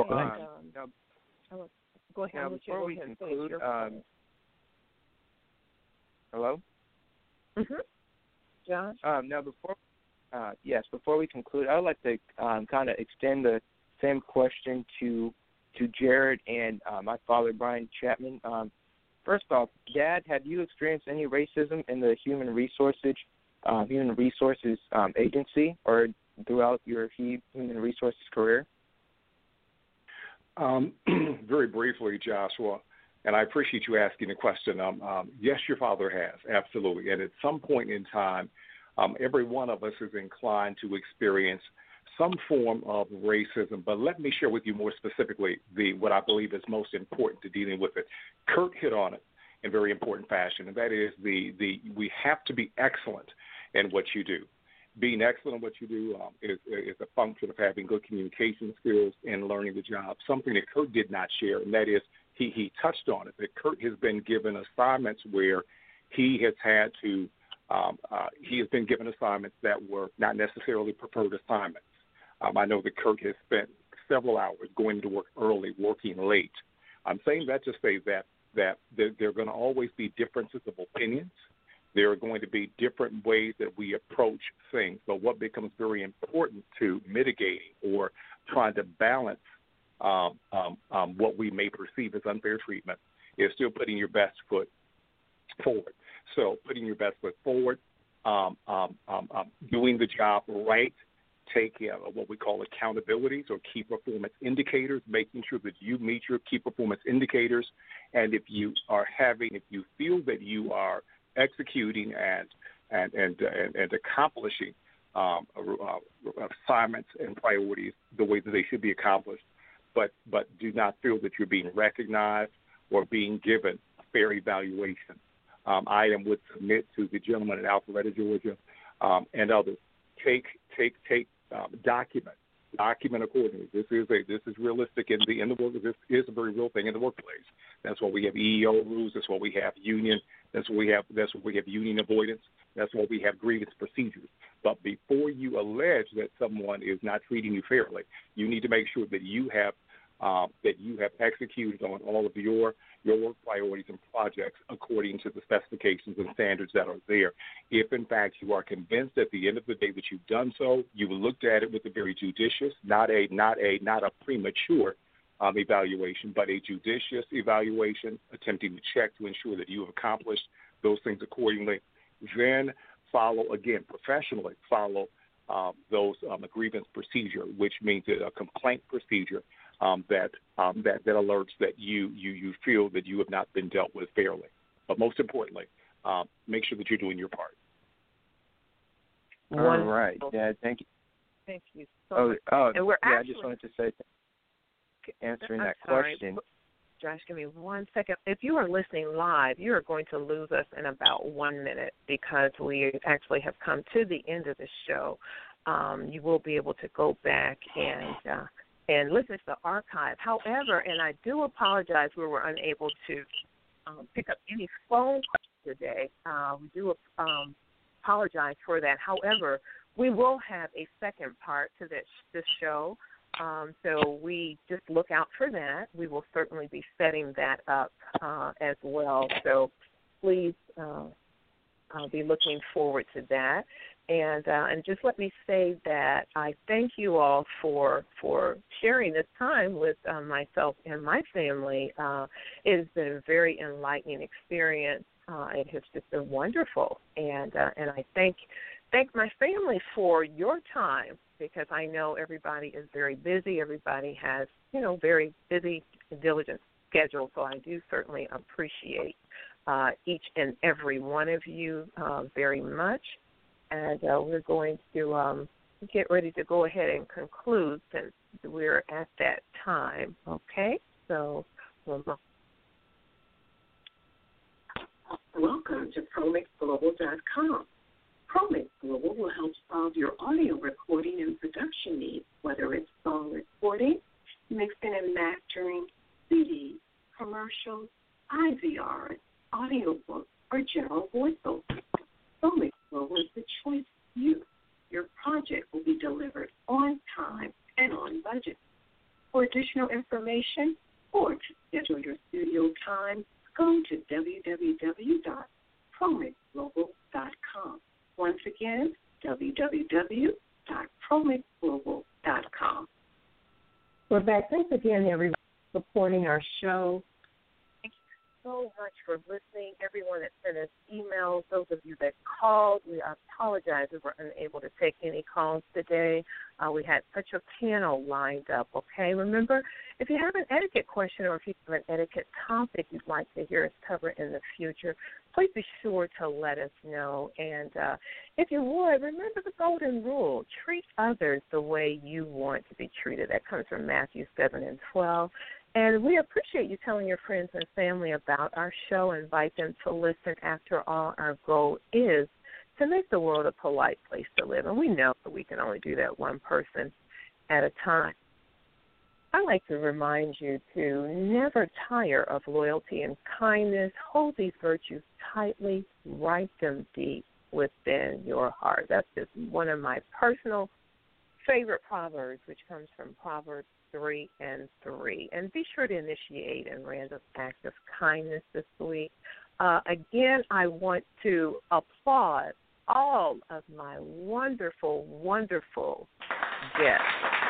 go ahead. Now, before we conclude, hello? Mm-hmm. Josh? Now, before we conclude, I would like to kind of extend the same question to Jared and my father, Brian Chapman. First off, Dad, have you experienced any racism in the human resources agency or throughout your human resources career? Very briefly, Joshua, and I appreciate you asking the question. Yes, your father has, absolutely. And at some point in time, every one of us is inclined to experience some form of racism. But let me share with you more specifically what I believe is most important to dealing with it. Kurt hit on it in very important fashion, and that is we have to be excellent in what you do. Being excellent in what you do is a function of having good communication skills and learning the job, something that Kurt did not share, and that is he touched on it, that Kurt has been given assignments where he has had to he has been given assignments that were not necessarily preferred assignments. I know that Kurt has spent several hours going to work early, working late. I'm saying that to say that there are going to always be differences of opinions. There are going to be different ways that we approach things. But what becomes very important to mitigating or trying to balance what we may perceive as unfair treatment is still putting your best foot forward. So putting your best foot forward, doing the job right, taking what we call accountabilities or key performance indicators, making sure that you meet your key performance indicators. And if you feel that you are executing and accomplishing assignments and priorities the way that they should be accomplished, but do not feel that you're being recognized or being given a fair evaluation, I would submit to the gentleman in Alpharetta, Georgia, and others. Document accordingly. This is realistic in the work. This is a very real thing in the workplace. That's why we have EEO rules. That's why we have union. That's why we have union avoidance. That's why we have grievance procedures. But before you allege that someone is not treating you fairly, you need to make sure that you have executed on all of your work priorities and projects according to the specifications and standards that are there. If, in fact, you are convinced at the end of the day that you've done so, you looked at it with a very judicious, not a premature evaluation, but a judicious evaluation, attempting to check to ensure that you have accomplished those things accordingly. Then professionally follow those grievance procedure, which means a complaint procedure that alerts that you feel that you have not been dealt with fairly. But most importantly, make sure that you're doing your part. All right. Yeah, thank you. Thank you so much. And we're I just wanted to say, answering that question. Josh, give me 1 second. If you are listening live, you are going to lose us in about 1 minute because we actually have come to the end of the show. You will be able to go back and listen to the archive. However, and I do apologize, we were unable to pick up any phone calls today. We do apologize for that. However, we will have a second part to this show. So we just look out for that. We will certainly be setting that up as well. So please I'll be looking forward to that. And just let me say that I thank you all for sharing this time with myself and my family. It has been a very enlightening experience. It has just been wonderful. And I thank my family for your time, because I know everybody is very busy. Everybody has, very busy and diligent schedules. So I do certainly appreciate each and every one of you very much. And we're going to get ready to go ahead and conclude since we're at that time. Okay? So welcome to ProMixGlobal.com. ProMix Global will help solve your audio recording and production needs, whether it's song recording, mixing and mastering, CDs, commercials, IVR, audiobooks, or general voiceover. ProMix Global is the choice for you. Your project will be delivered on time and on budget. For additional information or to schedule your studio time, go to www.promixglobal.com. Once again, www.promixglobal.com. We're back. Thanks again, everybody, for supporting our show. Thank you so much for listening. Everyone that sent us emails, those of you that called, we apologize if we're unable to take any calls today. We had such a panel lined up, okay? Remember, if you have an etiquette question or if you have an etiquette topic you'd like to hear us cover in the future, please be sure to let us know. And if you would, remember the golden rule. Treat others the way you want to be treated. That comes from Matthew 7:12. And we appreciate you telling your friends and family about our show. Invite them to listen. After all, our goal is to make the world a polite place to live. And we know that we can only do that one person at a time. I like to remind you to never tire of loyalty and kindness. Hold these virtues tightly. Write them deep within your heart. That's just one of my personal favorite proverbs, which comes from Proverbs 3:3. And be sure to initiate a random act of kindness this week. Again, I want to applaud all of my wonderful, wonderful guests.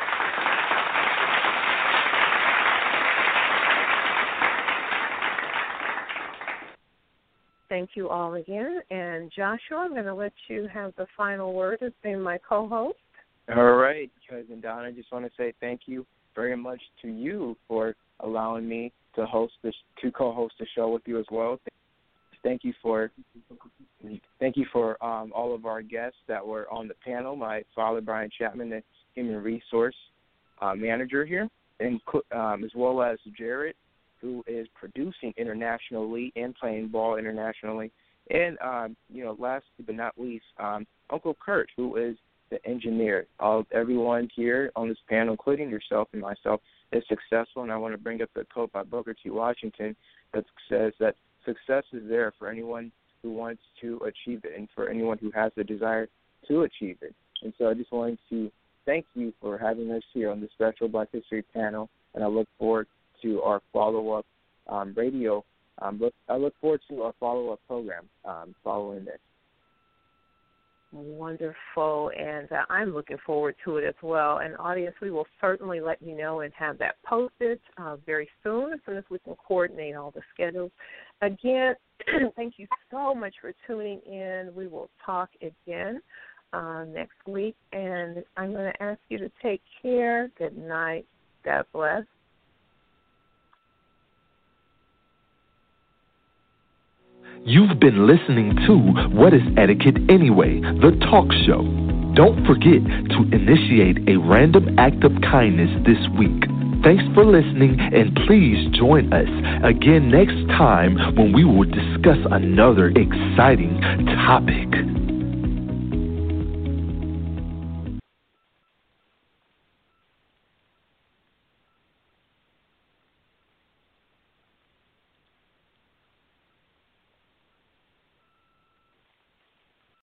Thank you all again. And Joshua, I'm going to let you have the final word as being my co-host. All right, Cousin Donna, I just want to say thank you very much to you for allowing me to co-host the show with you as well. Thank you for all of our guests that were on the panel. My father, Brian Chapman, the Human Resource Manager here, and as well as Jared, who is producing internationally and playing ball internationally. And, last but not least, Uncle Kurt, who is the engineer. Everyone here on this panel, including yourself and myself, is successful. And I want to bring up the quote by Booker T. Washington that says that success is there for anyone who wants to achieve it and for anyone who has the desire to achieve it. And so I just wanted to thank you for having us here on this Retro Black History panel, and I look forward to our follow-up radio. I look forward to our follow-up program following this. Wonderful, and I'm looking forward to it as well. And audience, we will certainly let you know and have that posted very soon as we can coordinate all the schedules. Again, thank you so much for tuning in. We will talk again next week, and I'm going to ask you to take care. Good night. God bless. You've been listening to What is Etiquette Anyway, the talk show. Don't forget to initiate a random act of kindness this week. Thanks for listening, and please join us again next time when we will discuss another exciting topic.